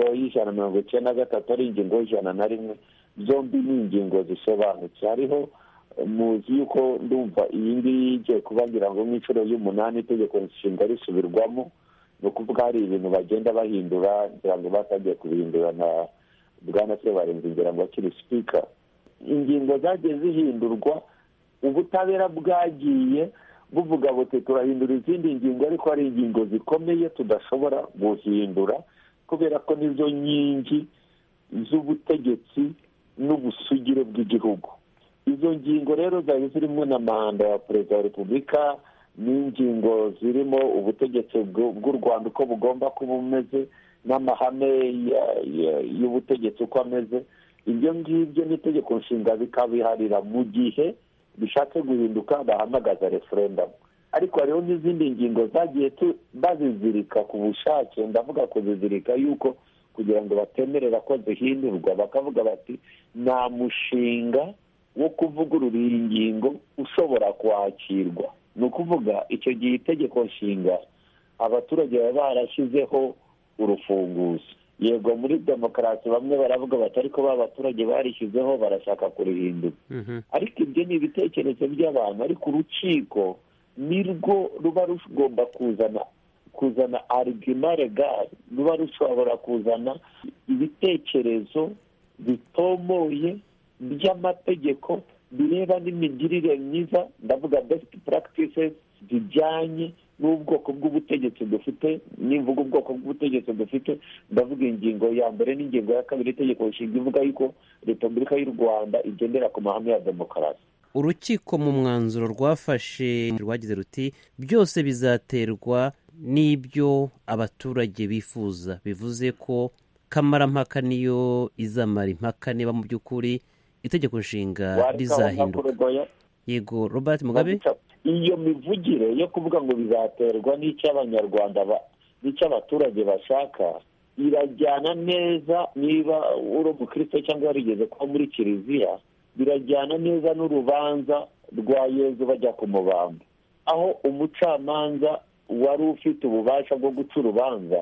y'193 ari ingingo y'101, zombi ni ingingo zisobanutse. Hariho muzi yuko ndumva iyi ngiyi igiye kubagira ngo nk'inshuro y'8 itegeko nshinga risubirwamo, ni ukuvuga hari ibintu bagenda bahindura, ngira ngo batagiye kubihindura na Bwana Sebarenzi ngira ngo akiri speaker. Ingingo zagiye zihindurwa, ubutabera bwagiye buvuga buti turahindura izindi ngingo, ariko hari ingingo zikomeye tudashobora guhindura kubera ko nizo nyingi z'ubutegetsi n'ubusugire bw'igihugu. Izo ngingo rero zari zirimo na manda ya perezida wa repubulika, n'ingingo zirimo ubutegetsi bw'u Rwanda uko bugomba kuba bumeze, n'amahame y'ubutegetsi uko ameze. ibyo ngibyo n'itegeko nshinga bikabiharira mu gihe bishatse guhinduka bahamagaza referendamu. Ariko hariho n'izindi ngingo zagiye bazizirika ku bushake, ndavuga kuzizirika yuko kugira ngo batemerera ko zihindurwa, bakavuga bati nta mushinga wo kuvugurura iyi ngingo ushobora kwakirwa. Ni ukuvuga icyo gihe itegeko nshinga abaturage baba barashyizeho urufunguzo. Yego muri demokarasi bamwe baravuga bati ariko abaturage barishyizeho barashaka kurihindura. Ariko ibyo ni ibitekerezo by'abantu, ariko urukiko nirwo ruba rugomba kuzana argument legal, ruba rushobora kuzana ibitekerezo bitomoye by'amategeko bireba n'imigirire myiza, ndavuga best practices bijyanye n'ubwoko bw'ubutegetsi dufite. Nimvuga ubwoko bw'ubutegetsi dufite, ndavuga ingingo ya mbere n'ingingo ya kabiri itegeko nshinga ivuga yuko Repubulika y'u Rwanda igendera ku mahame ya demokarasi. Urukiko mu mwanzuro rwafashe rwagize ruti byose bizaterwa n'ibyo abaturage bifuza. Bivuze ko kamarampaka niyo izamara impaka niba mu by'ukuri itegeko nshinga rizahinduka. Yego Robert Mugabe, iyo mivugire yo kuvuga ngo bizaterwa n'icyo abanyarwanda n'icyo abaturage bashaka irajyana neza, niba uri umukristo cyangwa warigeze kuba muri kiliziya, birajyana neza n'urubanza rwa Yezu bajya kumubamba, aho umucamanza wari ufite ububasha bwo guca urubanza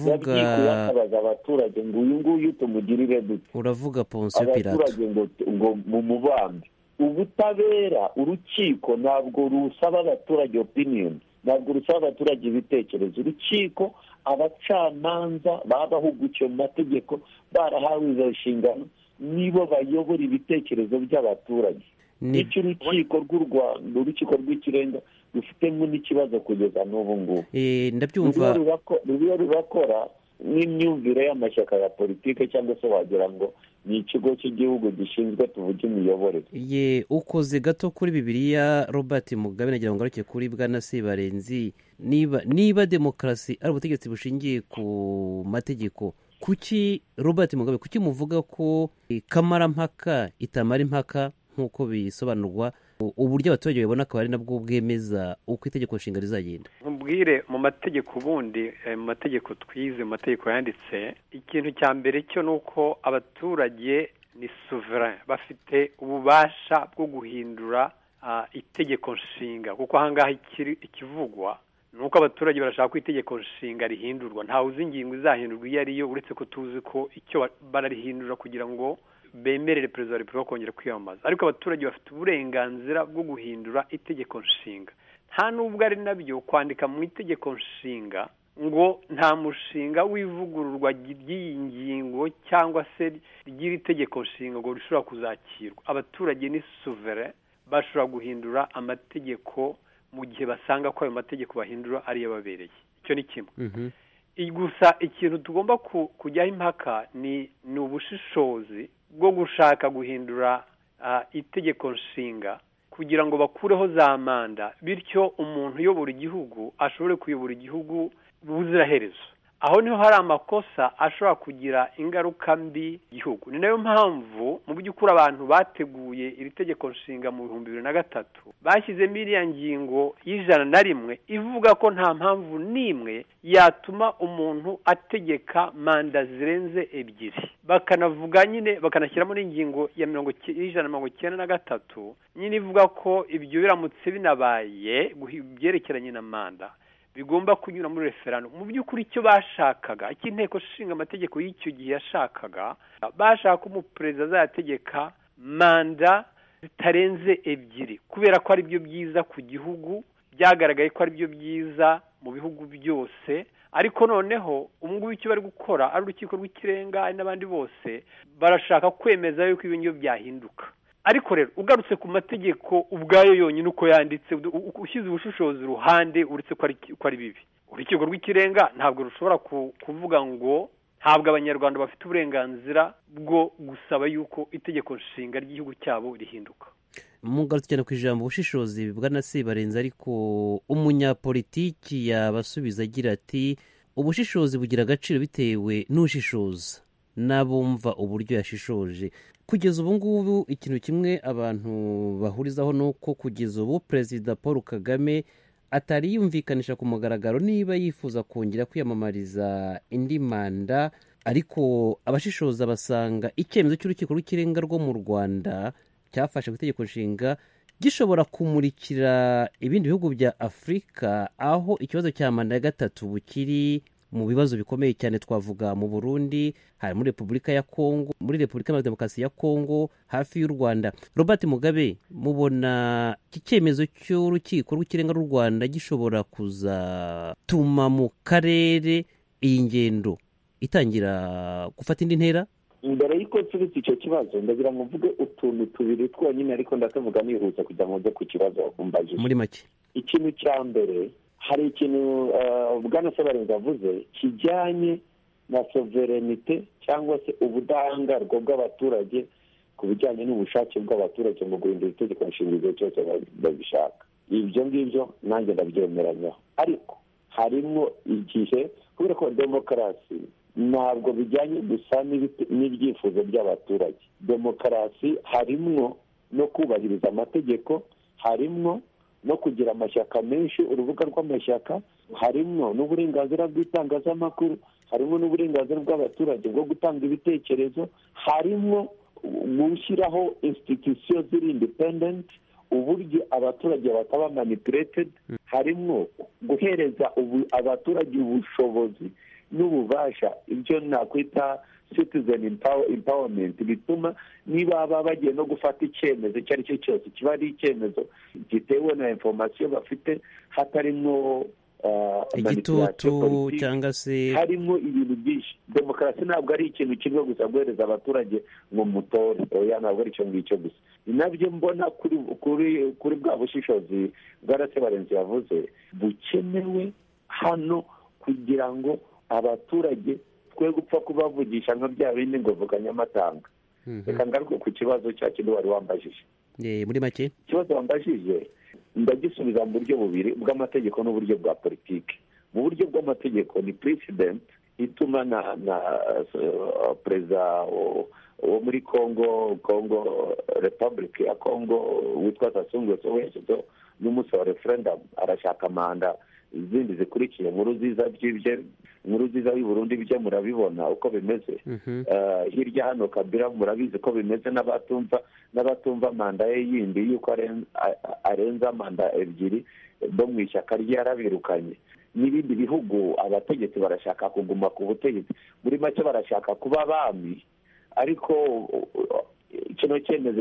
yabaza abaturage ngo uyu nguyu tumugirire dute. Uravuga Ponce Pilato. Abaturage ngo mumubambe. Ubutabera, urukiko ntabwo rusaba abaturage opinion, ntabwo rusaba abaturage ibitekerezo. Urukiko abacamanza babahugukiye mu mategeko barahawe izo nshingano, nibo bayobora ibitekerezo by'abaturage. Icyo urukiko rw'u Rwanda, urukiko rw'ikirenga rufitemo n'ikibazo kugeza n'ubu ngubu. Ndabyumva ruriyo rurakora n'imyumvire y'amashyaka ya politike, cyangwa se wagira ngo ni ikigo cy'igihugu gishinzwe tuvuge imiyoborere. Ukoze gato kuri Bibiliya Robert Mugabe, nagira ngo ngaruke kuri Bwana Sebarenzi. Niba demokarasi ari ubutegetsi bushingiye ku mategeko, kuki Robert Mugabe, kuki muvuga ko kamarampaka itamara impaka nk'uko bisobanurwa, uburyo abaturage babona akaba ari nabwo bwemeza uko itegeko nshinga rizagenda? Nkubwire, mu mategeko ubundi, mu mategeko twize, mu mategeko yanditse, ikintu cya mbere cyo ni uko abaturage ni souverain, bafite ububasha bwo guhindura itegeko nshinga. Kuko ahangaha ikivugwa ni uko abaturage barashaka ko itegeko nshinga rihindurwa. Ntawe uzi ingingo izahindurwa iyo ariyo, uretse ko tuzi ko icyo bararihindura kugira ngo bemerere perezida wa repubulika kongera kwiyamamaza. Ariko abaturage bafite uburenganzira bwo guhindura itegeko nshinga. Nta nubwo ari nabyo kwandika mu itegeko nshinga ngo nta mushinga w'ivugururwa ry'iyi ngingo cyangwa se ry'iri tegeko nshinga ngo rishobora kuzakirwa. Abaturage ni souverain, bashobora guhindura amategeko mu gihe basanga ko ayo mategeko bahindura ariyo babereye. Icyo ni kimwe. Gusa ikintu tugomba kujyaho impaka ni ubushishozi bwo gushaka guhindura itegeko nshinga kugira ngo bakureho za manda, bityo umuntu uyobora igihugu ashobore kuyobora igihugu buziraherezo. Aho niho hari amakosa ashobora kugira ingaruka mbi igihugu. Ni nayo mpamvu mu by'ukuri abantu bateguye iri tegeko nshinga mu 2003 bashyizemo iriya ngingo y'101 ivuga ko nta mpamvu n'imwe yatuma umuntu ategeka manda zirenze ebyiri. Bakanavuga nyine, bakanashyiramo n'ingingo ya 193 nyine ivuga ko ibyo biramutse binabaye byerekeranye na manda bigomba kunyura muri referendum. Mu by'ukuri icyo bashakaga, icy'inteko ishinga amategeko y'icyo gihe yashakaga, bashaka ko umuperezida azategeka manda zitarenze ebyiri, kubera ko ari byo byiza ku gihugu, byagaragaye ko ari byo byiza mu bihugu byose. Ariko noneho ngubu icyo bari gukora ari urukiko rw'ikirenga, ari n'abandi bose barashaka kwemeza yuko ibyo byahinduka. Ariko rero ugarutse ku mategeko ubwayo yonyine uko yanditse, ushyize ubushishozi ruhande, uretse ko ari bibi, urukiko rw'ikirenga ntabwo rushobora kuvuga ngo ntabwo abanyarwanda bafite uburenganzira bwo gusaba yuko itegeko nshinga ry'igihugu cyabo rihinduka. Mugarutse cyane ku ijambo ubushishozi Bwana Sebarenzi, ariko umunyapolitiki yabasubiza agira ati ubushishozi bugira agaciro bitewe n'ushishoza. n'abumva uburyo yashishoje. Kugeza ubu ngubu ikintu kimwe abantu bahurizaho ni uko kugeza ubu perezida Paul Kagame atari yumvikanisha ku mugaragaro niba yifuza kongera kwiyamamariza indi manda, ariko abashishoza basanga icyemezo cy'urukiko rw'ikirenga rwo mu Rwanda cyafashe ku itegeko nshinga gishobora kumurikira ibindi bihugu bya Afurika, aho ikibazo cya manda ya gatatu bukiri mu bibazo bikomeye cyane. Twavuga mu Burundi, hari muri Repubulika ya Kongo, muri Repubulika ya Demokarasi ya Kongo hafi y'u Rwanda. Robert Mugabe, mubona iki cyemezo cy'urukiko rw'ikirenga rw'u Rwanda gishobora kuzatuma mu karere iyi ngendo itangira gufata indi ntera? Mbere y'uko nsubitse icyo kibazo ndagira ngo mvuge utuntu tubiri twonyine, ariko ndatavuga nihuse kugira ngo njye ku kibazo wakumbajije. Muri make, ikintu cya mbere, hari ikintu Bwana Sebarenzi avuze kijyanye na sovereignite cyangwa se ubudahangarwa bw'abaturage ku bijyanye n'ubushake bw'abaturage mu guhindura itegeko nshinga igihe cyose babishaka. Ibyo ngibyo nanjye ndabyemeranyaho, ariko harimo igihe kubera ko demokarasi ntabwo bijyanye gusa n'ibyifuzo by'abaturage. Demokarasi harimo no kubahiriza amategeko, harimo no kugira amashyaka menshi, urubuga rw'amashyaka, harimo n'uburenganzira bw'itangazamakuru, harimo n'uburenganzira bw'abaturage bwo gutanga ibitekerezo, harimo gushyiraho institution ziri independent, uburyo abaturage bataba manipulated, harimo guhereza abaturage ubushobozi n'ububasha, ibyo nakwita citizen empowerment, bituma niba baba bagiye no gufata icyemezo icyo ari cyo cyose kiba ari icyemezo gitewe na information bafite, hatarimo igitutu cyangwa se harimo ibintu byinshi. Demokarasi ntabwo ari ikintu kimwe gusa guhereza abaturage ngo mutore, oya, ntabwo ari icyo ngicyo gusa. Nabyo mbona kuri bwa bushishozi Bwana Sebarenzi yavuze bukenewe hano, kugira ngo abaturage twe gupfa kubavugisha nka bya bindi ngo vuganya amatanga. Reka ngaruke ku kibazo cya kintu wari wambajije. Muri make, ikibazo wambajije ndagisubiza mu buryo bubiri, bw'amategeko n'uburyo bwa politiki. Mu buryo bw'amategeko ni president ituma na perezida wo muri Congo Republic ya Congo witwa Sassou Nguesso wese n'umunsi wa referendum arashaka manda izindi zikurikiye. Inkuru nziza y'u Burundi byo murabibona uko bimeze. Hirya hano Kabila murabizi ko bimeze, n'abatumva manda ye yindi yuko arenza manda ebyiri bo mu ishyaka rye yarabirukanye. N'ibindi bihugu abategetsi barashaka kuguma ku butegetsi, muri make barashaka kuba abami, ariko kino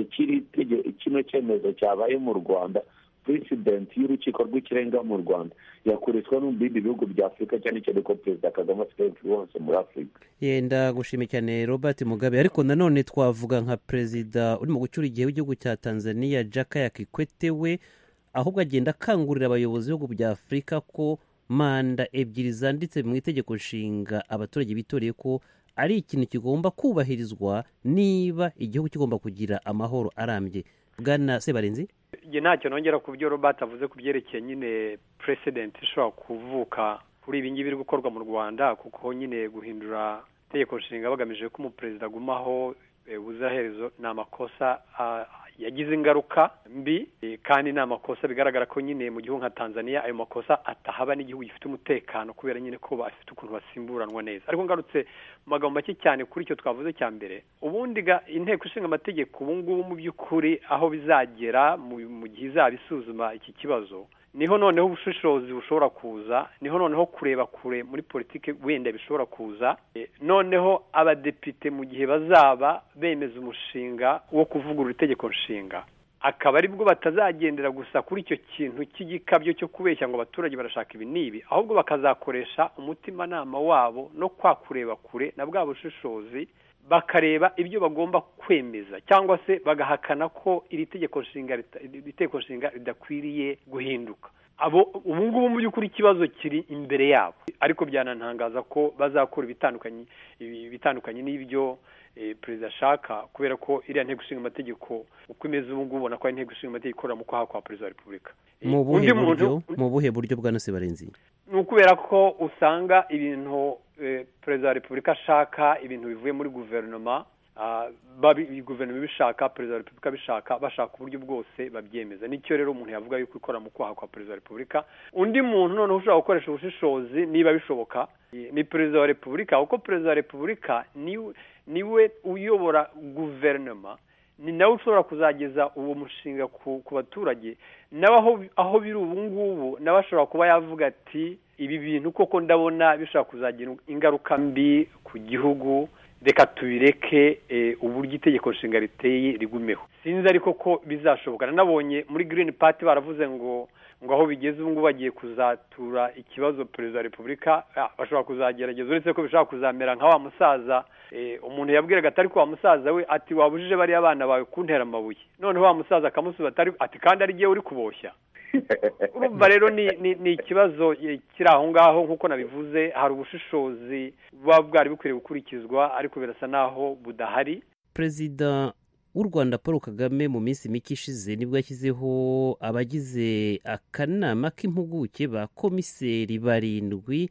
cyemezo cyabaye mu Rwanda, president y'urukiko rw'ikirenga mu Rwanda yakoreshwa no mu bindi bihugu bya Afurika, cyane cyane ko Perezida Kagame afite influence muri Afurika. Yenda gushimira cyane Robert Mugabe, ariko nanone twavuga nka perezida uri mu gucyura igihe w'igihugu cya Tanzania Jakaya Kikwete, we ahubwo agenda akangurira abayobozi b'ibihugu bya Afurika ko manda ebyiri zanditse mu itegeko nshinga abaturage bitoreye ko ari ikintu kigomba kubahirizwa niba igihugu kigomba kugira amahoro arambye. Bwana Sebarenzi, ntacyo nongera ku byo Robert avuze ku byerekeye nyine precedent ishobora kuvuka kuri ibi ngibi biri gukorwa mu Rwanda, kuko nyine guhindura itegeko nshinga bagamije ko umuperezida agumaho ubuziraherezo ni amakosa yagize ingaruka mbi, kandi ni amakosa bigaragara ko nyine mu gihugu nka Tanzania ayo makosa atahaba n'igihugu gifite umutekano, kubera nyine ko bafite ukuntu basimburanwa neza. Ariko ngarutse mu magambo make cyane kuri icyo twavuze cya mbere, ubundi inteko ishinga amategeko ubu ngubu mu by'ukuri aho bizagera mu gihe izaba isuzuma iki kibazo, niho noneho ubushishozi bushobora kuza, niho noneho kureba kure muri politiki wenda bishobora kuza, noneho abadepite mu gihe bazaba bemeza umushinga wo kuvugurura itegeko nshinga, akaba ari bwo batazagendera gusa kuri icyo kintu cy'igikabyo cyo kubeshya ngo abaturage barashaka ibi n'ibi, ahubwo bakazakoresha umutimanama wabo no kureba kure na bwa bushishozi, bakareba ibyo bagomba kwemeza cyangwa se bagahakana ko iri tegeko nshinga ridakwiriye guhinduka. Abo ubu ngubu mu by'ukuri ikibazo kiri imbere yabo, ariko byanantangaza ko bazakora ibitandukanye n'ibyo perezida ashaka kubera ko iriya nteko ishinga amategeko uko imeze ubu ngubu ubona ko ari inteko ishinga amategeko ikorera mu kwaha kwa perezida wa repubulika. mu buhe buryo bwa Sebarenzi? ni ukubera ko usanga ibintu perezida wa repubulika ashaka ibintu bivuye muri guverinoma guverinoma ibishaka perezida wa repubulika bishaka bashaka uburyo bwose babyemeza. nicyo rero umuntu yavuga yuko ikora mu kwaha kwa perezida wa repubulika. undi muntu noneho ushobora gukoresha ubushishozi niba bishoboka ni perezida wa repubulika, kuko perezida wa repubulika niwe uyobora guverinoma, ni nawe ushobora kuzageza uwo mushinga ku baturage. nawe aho biri ubu ngubu nawe ashobora kuba yavuga ati ibi bintu koko ndabona bishobora kuzagira ingaruka mbi ku gihugu, reka tubireke uburyo itegeko nshinga riteye rigumeho. sinzi ariko ko bizashoboka. nabonye muri Green Party baravuze ngo aho bigeze ubu ngubu bagiye kuzatura ikibazo perezida wa repubulika, bashobora kuzagerageza, uretse ko bishobora kuzamera nka wa musaza umuntu yabwiraga atari ko wa musaza we ati wabujije bariya abana bawe kuntera amabuye, noneho wa musaza akamusubiza ati kandi ari jyewe uri kuboshya. urumva rero ni ikibazo kiri aho ngaho. nk'uko nabivuze, hari ubushishozi buba bwari bukwiriye gukurikizwa ariko birasa naho budahari. Perezida w'u Rwanda Paul Kagame mu minsi mike ishize nibwo yashyizeho abagize akanama k'impuguke ba komiseri 7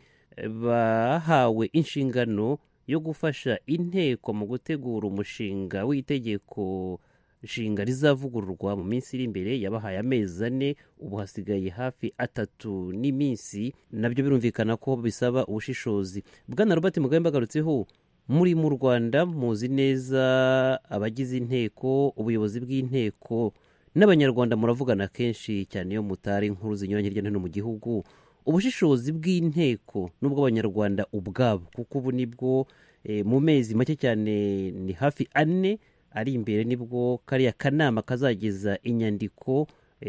bahawe inshingano yo gufasha inteko mu gutegura umushinga w'itegeko nshinga rizavugururwa mu minsi iri imbere. yabahaye amezi 4, ubu hasigaye hafi 3 n'iminsi. nabyo birumvikana ko bisaba ubushishozi. Bwana Robert Mugabe bagarutseho, muri mu Rwanda muzi neza abagize inteko, ubuyobozi bw'inteko n'abanyarwanda muravugana kenshi cyane iyo mutari inkuru zinyuranye hirya no hino mu gihugu. ubushishozi bw'inteko n'ubw'abanyarwanda ubwabo, kuko ubu nibwo mu mezi make cyane, ni hafi 4 ari imbere, nibwo kariya kanama kazageza inyandiko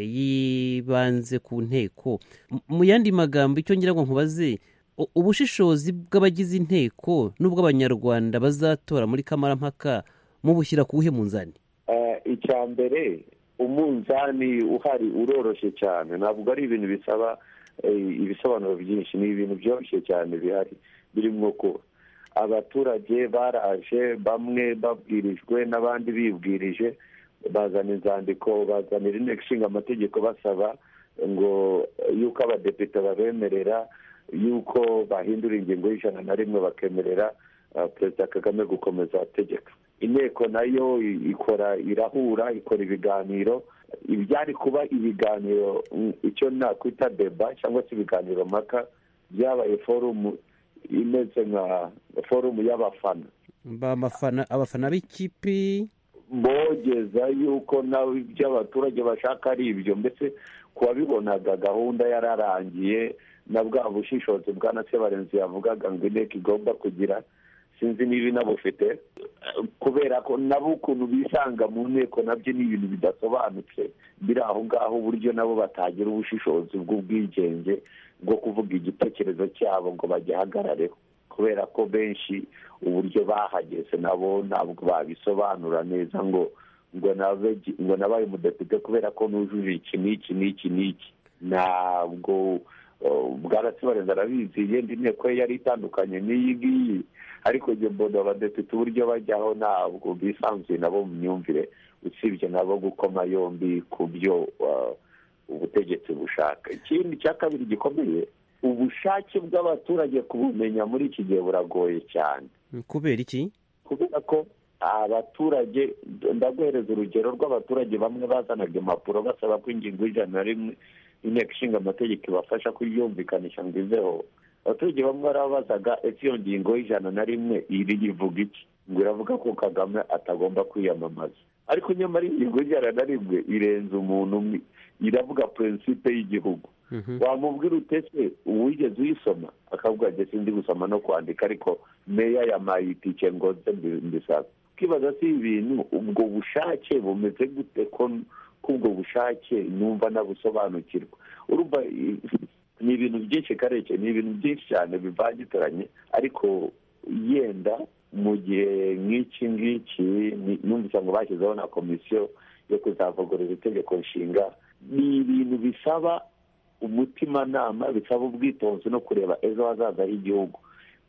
yibanze ku nteko. mu yandi magambo, icyo ngira ngo nkubaze, ubushishozi bw'abagize inteko n'ubw'abanyarwanda bazatora muri kamarampaka mubushyira ku wuhe munzani? icya mbere, umunzani uhari uroroshye cyane, ntabwo ari ibintu bisaba ibisobanuro byinshi, ni ibintu byoroshye cyane bihari. birimo ko abaturage baraje, bamwe babwirijwe n'abandi bibwirije, bazana inzandiko, bazanira inteko ishinga amategeko basaba ngo yuko abadepite babemerera yuko bahindura ingingo y'101 bakemerera perezida Kagame gukomeza ategeka. inteko nayo irahura, ikora ibiganiro. ibyari kuba ibiganiro, icyo nakwita deba cyangwa se ibiganiro mpaka, byabaye forumu imeze nka forumu y'abafana. abafana b'ikipi bogeza yuko nawe ibyo abaturage bashaka ari ibyo. mbese kuwabibonaga gahunda yararangiye, na bwa bushishozi bwa Sebarenzi yavugaga ngo inteko igomba kugira, sinzi niba inabufite, kubera ko nabo ukuntu bisanga mu nteko nabyo ni ibintu bidasobanutse biri aho ngaho, uburyo nabo batagira ubushishozi bw'ubwigenge bwo kuvuga igitekerezo cyabo ngo bagihagarareho, kubera ko benshi uburyo bahageze nabo ntabwo babisobanura neza ngo nabaye umudepite kubera ko nujuje iki n'iki. ntabwo bwarasobanurira arabizi, yenda inteko ye yari itandukanye n'iyi ngiyi, ariko njye mbona abadepite uburyo bajyaho ntabwo bisanzuye nabo mu myumvire, usibye nabo gukoma yombi ku byo ubutegetsi bushaka. ikindi cya kabiri gikomeye, ubushake bw'abaturage kubumenya muri iki gihe buragoye cyane. kubera iki? kubera ko abaturage, ndaguhereza urugero rw'abaturage bamwe bazanaga impapuro basaba ko ingingo y'101 inteko ishinga amategeko ibafasha kuyumvikanisha ngo iveho. abaturage bamwe barabazaga ese iyo ngingo y'101 ivuga iki? ngo iravuga ko Kagame atagomba kwiyamamaza. ariko nyamara ingingo y'101 irenze umuntu umwe, iravuga prinsipe y'igihugu. wamubwira utese uwigeze uyisoma? akavuga ati sindi gusoma no kwandika, ariko meya yamaye itike ngo mbisaba. ukibaza si ibintu ubwo bushake bumeze gute ko ubwo bushake numva nabusobanukirwa? urumva ni ibintu byinshi kareke, ni ibintu byinshi cyane bivangitiranye. ariko yenda mu gihe nk'iki numvise ngo bashyizeho na komisiyo yo kuzavugurura itegeko nshinga. ni ibintu bisaba umutimanama, bisaba ubwitonzi no kureba ejo hazaza h'igihugu,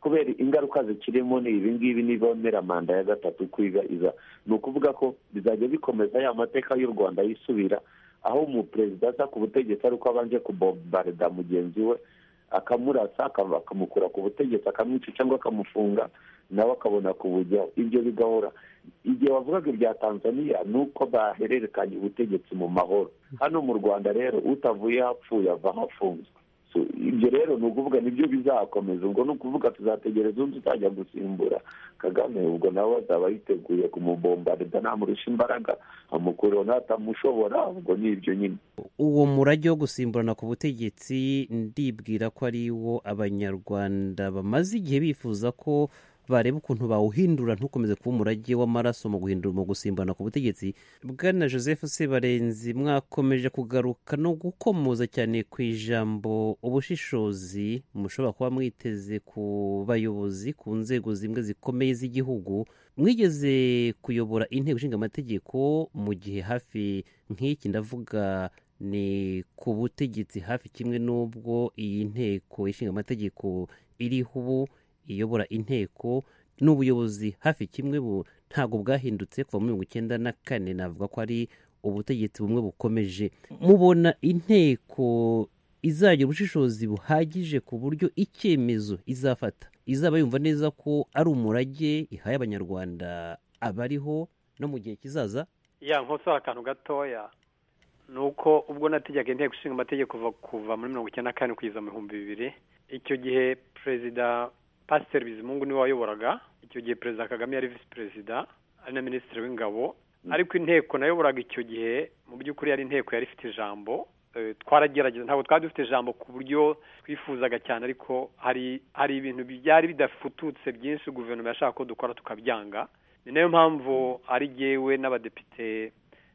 kubera ingaruka zikirimo ni ibi ngibi nibonera manda ya gatatu kwiga iza ni ukuvuga ko bizajya bikomeza ya mateka y'u Rwanda yisubira aho umuperezida aza ku butegetsi ariko abanje kubombarda mugenzi we akamurasa akamukura ku butegetsi akamwica cyangwa akamufunga nawe akabona kubujyaho. Ibyo bigahora igihe bavugaga ibya Tanzania ni uko bahererekanye ubutegetsi mu mahoro. Hano mu Rwanda rero utavuye hapfuye ava hafunzwe. Ibyo rero ni ukuvuga nibyo bizakomeza, ubwo ni ukuvuga tuzategereza undi uzajya gusimbura Kagame, ubwo nawe azaba yiteguye kumubombarida namurusha imbaraga amukuriho natamushobora, ubwo ni ibyo nyine. Uwo murage wo gusimburana ku butegetsi ndibwira ko ari wo abanyarwanda bamaze igihe bifuza ko bareba ukuntu bawuhindura ntukomeze kuba umurage w'amaraso mu gusimburana ku butegetsi. Bwana Joseph Sebarenzi, mwakomeje kugaruka no gukomoza cyane ku ijambo ubushishozi mushobora kuba mwiteze ku bayobozi ku nzego zimwe zikomeye z'igihugu. Mwigeze kuyobora inteko ishinga amategeko mu gihe hafi nk'iki, ndavuga ni ku butegetsi hafi kimwe n'ubwo iyi nteko ishinga amategeko iriho ubu iyobora inteko, n'ubuyobozi hafi kimwe ntabwo bwahindutse kuva muri 1994. navuga ko ari ubutegetsi bumwe bukomeje. Mubona inteko izagira ubushishozi buhagije ku buryo icyemezo izafata izaba yumva neza ko ari umurage ihaye abanyarwanda abariho no mu gihe kizaza? nkosora akantu gatoya, ni uko ubwo nategeka inteko ishinga amategeko kuva muri 1994 kugeza mu 2000, icyo gihe perezida Pasiteri Bizimungu niwe wayoboraga. Icyo gihe perezida Kagame yari visi perezida ari na minisitiri w'ingabo, ariko inteko nayoboraga icyo gihe mu by'ukuri yari inteko yari ifite ijambo. Twaragerageza, ntabwo twari dufite ijambo ku buryo twifuzaga cyane, ariko hari ibintu byari bidafututse byinshi guverinoma yashaka ko dukora tukabyanga. Ni nayo mpamvu ari jyewe n'abadepite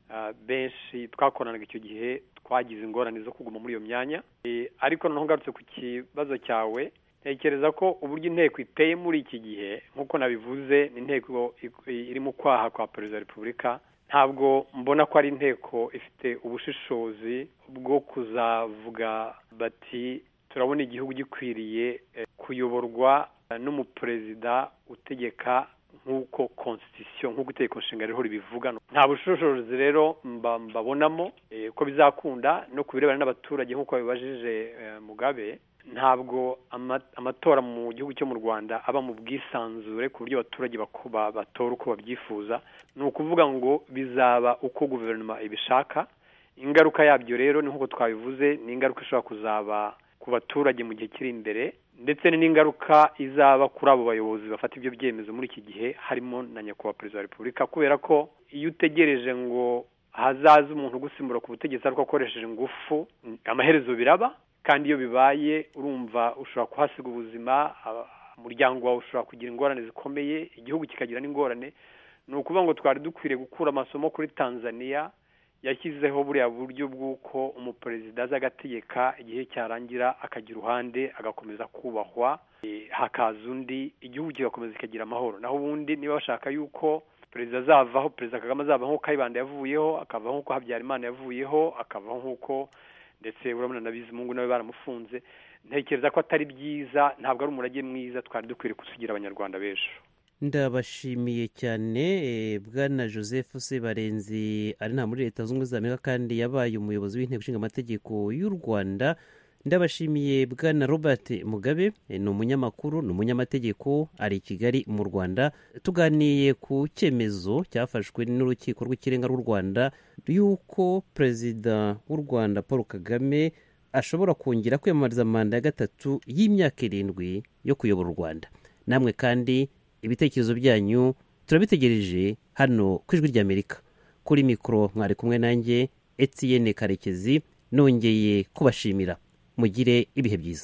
benshi twakoranaga icyo gihe twagize ingorane zo kuguma muri iyo myanya. Ariko noneho ngarutse ku kibazo cyawe, ntekereza ko uburyo inteko iteye muri iki gihe nk'uko nabivuze ni inteko iri mu kwaha kwa perezida wa repubulika. Ntabwo mbona ko ari inteko ifite ubushishozi bwo kuzavuga bati turabona igihugu gikwiriye kuyoborwa n'umuperezida utegeka nk'uko constitution nk'uko itegeko nshinga ririho ribivuga. Nta bushishozi rero mbabonamo ko bizakunda no kubirebana n'abaturage nk'uko babibajije Mugabe. Ntabwo amatora mu gihugu cyo mu Rwanda aba mu bwisanzure ku buryo abaturage batora uko babyifuza. Ni ukuvuga ngo bizaba uko guverinoma ibishaka. Ingaruka yabyo rero ni nk'uko twabivuze, ni ingaruka ishobora kuzaba ku baturage mu gihe kiri imbere, ndetse n'ingaruka izaba kuri abo bayobozi bafata ibyo byemezo muri iki gihe, harimo na nyakubahwa perezida wa repubulika. Kubera ko iyo utegereje ngo hazaza umuntu ugusimbura ku butegetsi ariko akoresheje ingufu, amaherezo biraba. Kandi iyo bibaye urumva ushobora kuhasiga ubuzima, umuryango wawe ushobora kugira ingorane zikomeye, igihugu kikagira n'ingorane. Ni ukuvuga ngo twari dukwiriye gukura amasomo kuri Tanzania yashyizeho buriya buryo bw'uko umuperezida aza agategeka, igihe cyarangira akagira uruhande agakomeza kubahwa, hakaza undi, igihugu kigakomeza kikagira amahoro. Naho ubundi niba bashaka yuko perezida azavaho, perezida Kagame azavaho nk'uko Kayibanda yavuyeho, akavaho nk'uko Habyarimana yavuyeho, akavaho nk'uko ndetse urabona na Bizimungu nawe baramufunze, ntekereza ko atari byiza, ntabwo ari umurage mwiza twari dukwiriye kusugira abanyarwanda b'ejo. Ndabashimiye cyane Bwana Joseph Sebarenzi, ari nta muri Leta Zunze Ubumwe za Amerika kandi yabaye umuyobozi w'inteko ishinga amategeko y'u Rwanda. Ndabashimiye Bwana Robert Mugabe, ni umunyamakuru, ni umunyamategeko, ari i Kigali mu Rwanda. Tuganiye ku cyemezo cyafashwe n'urukiko rw'ikirenga rw'u Rwanda y'uko perezida w'u Rwanda Paul Kagame ashobora kongera kwiyamamariza manda ya gatatu y'imyaka 7 yo kuyobora u Rwanda. Namwe kandi ibitekerezo byanyu turabitegereje hano ku Ijwi ry'Amerika. Kuri mikoro mwari kumwe nanjye Etienne Karekezi, nongeye kubashimira. Mugire ibihe byiza.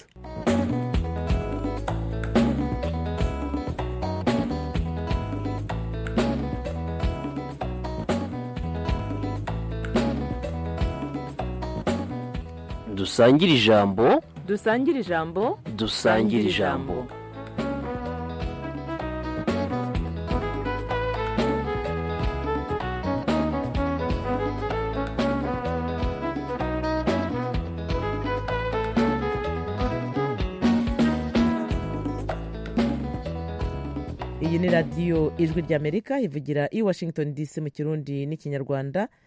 Dusangire ijambo. Dusangire ijambo. Dusangire ijambo. iyi ni radiyo ijwi ry'amerika ivugira i washington dc mu kirundi n'ikinyarwanda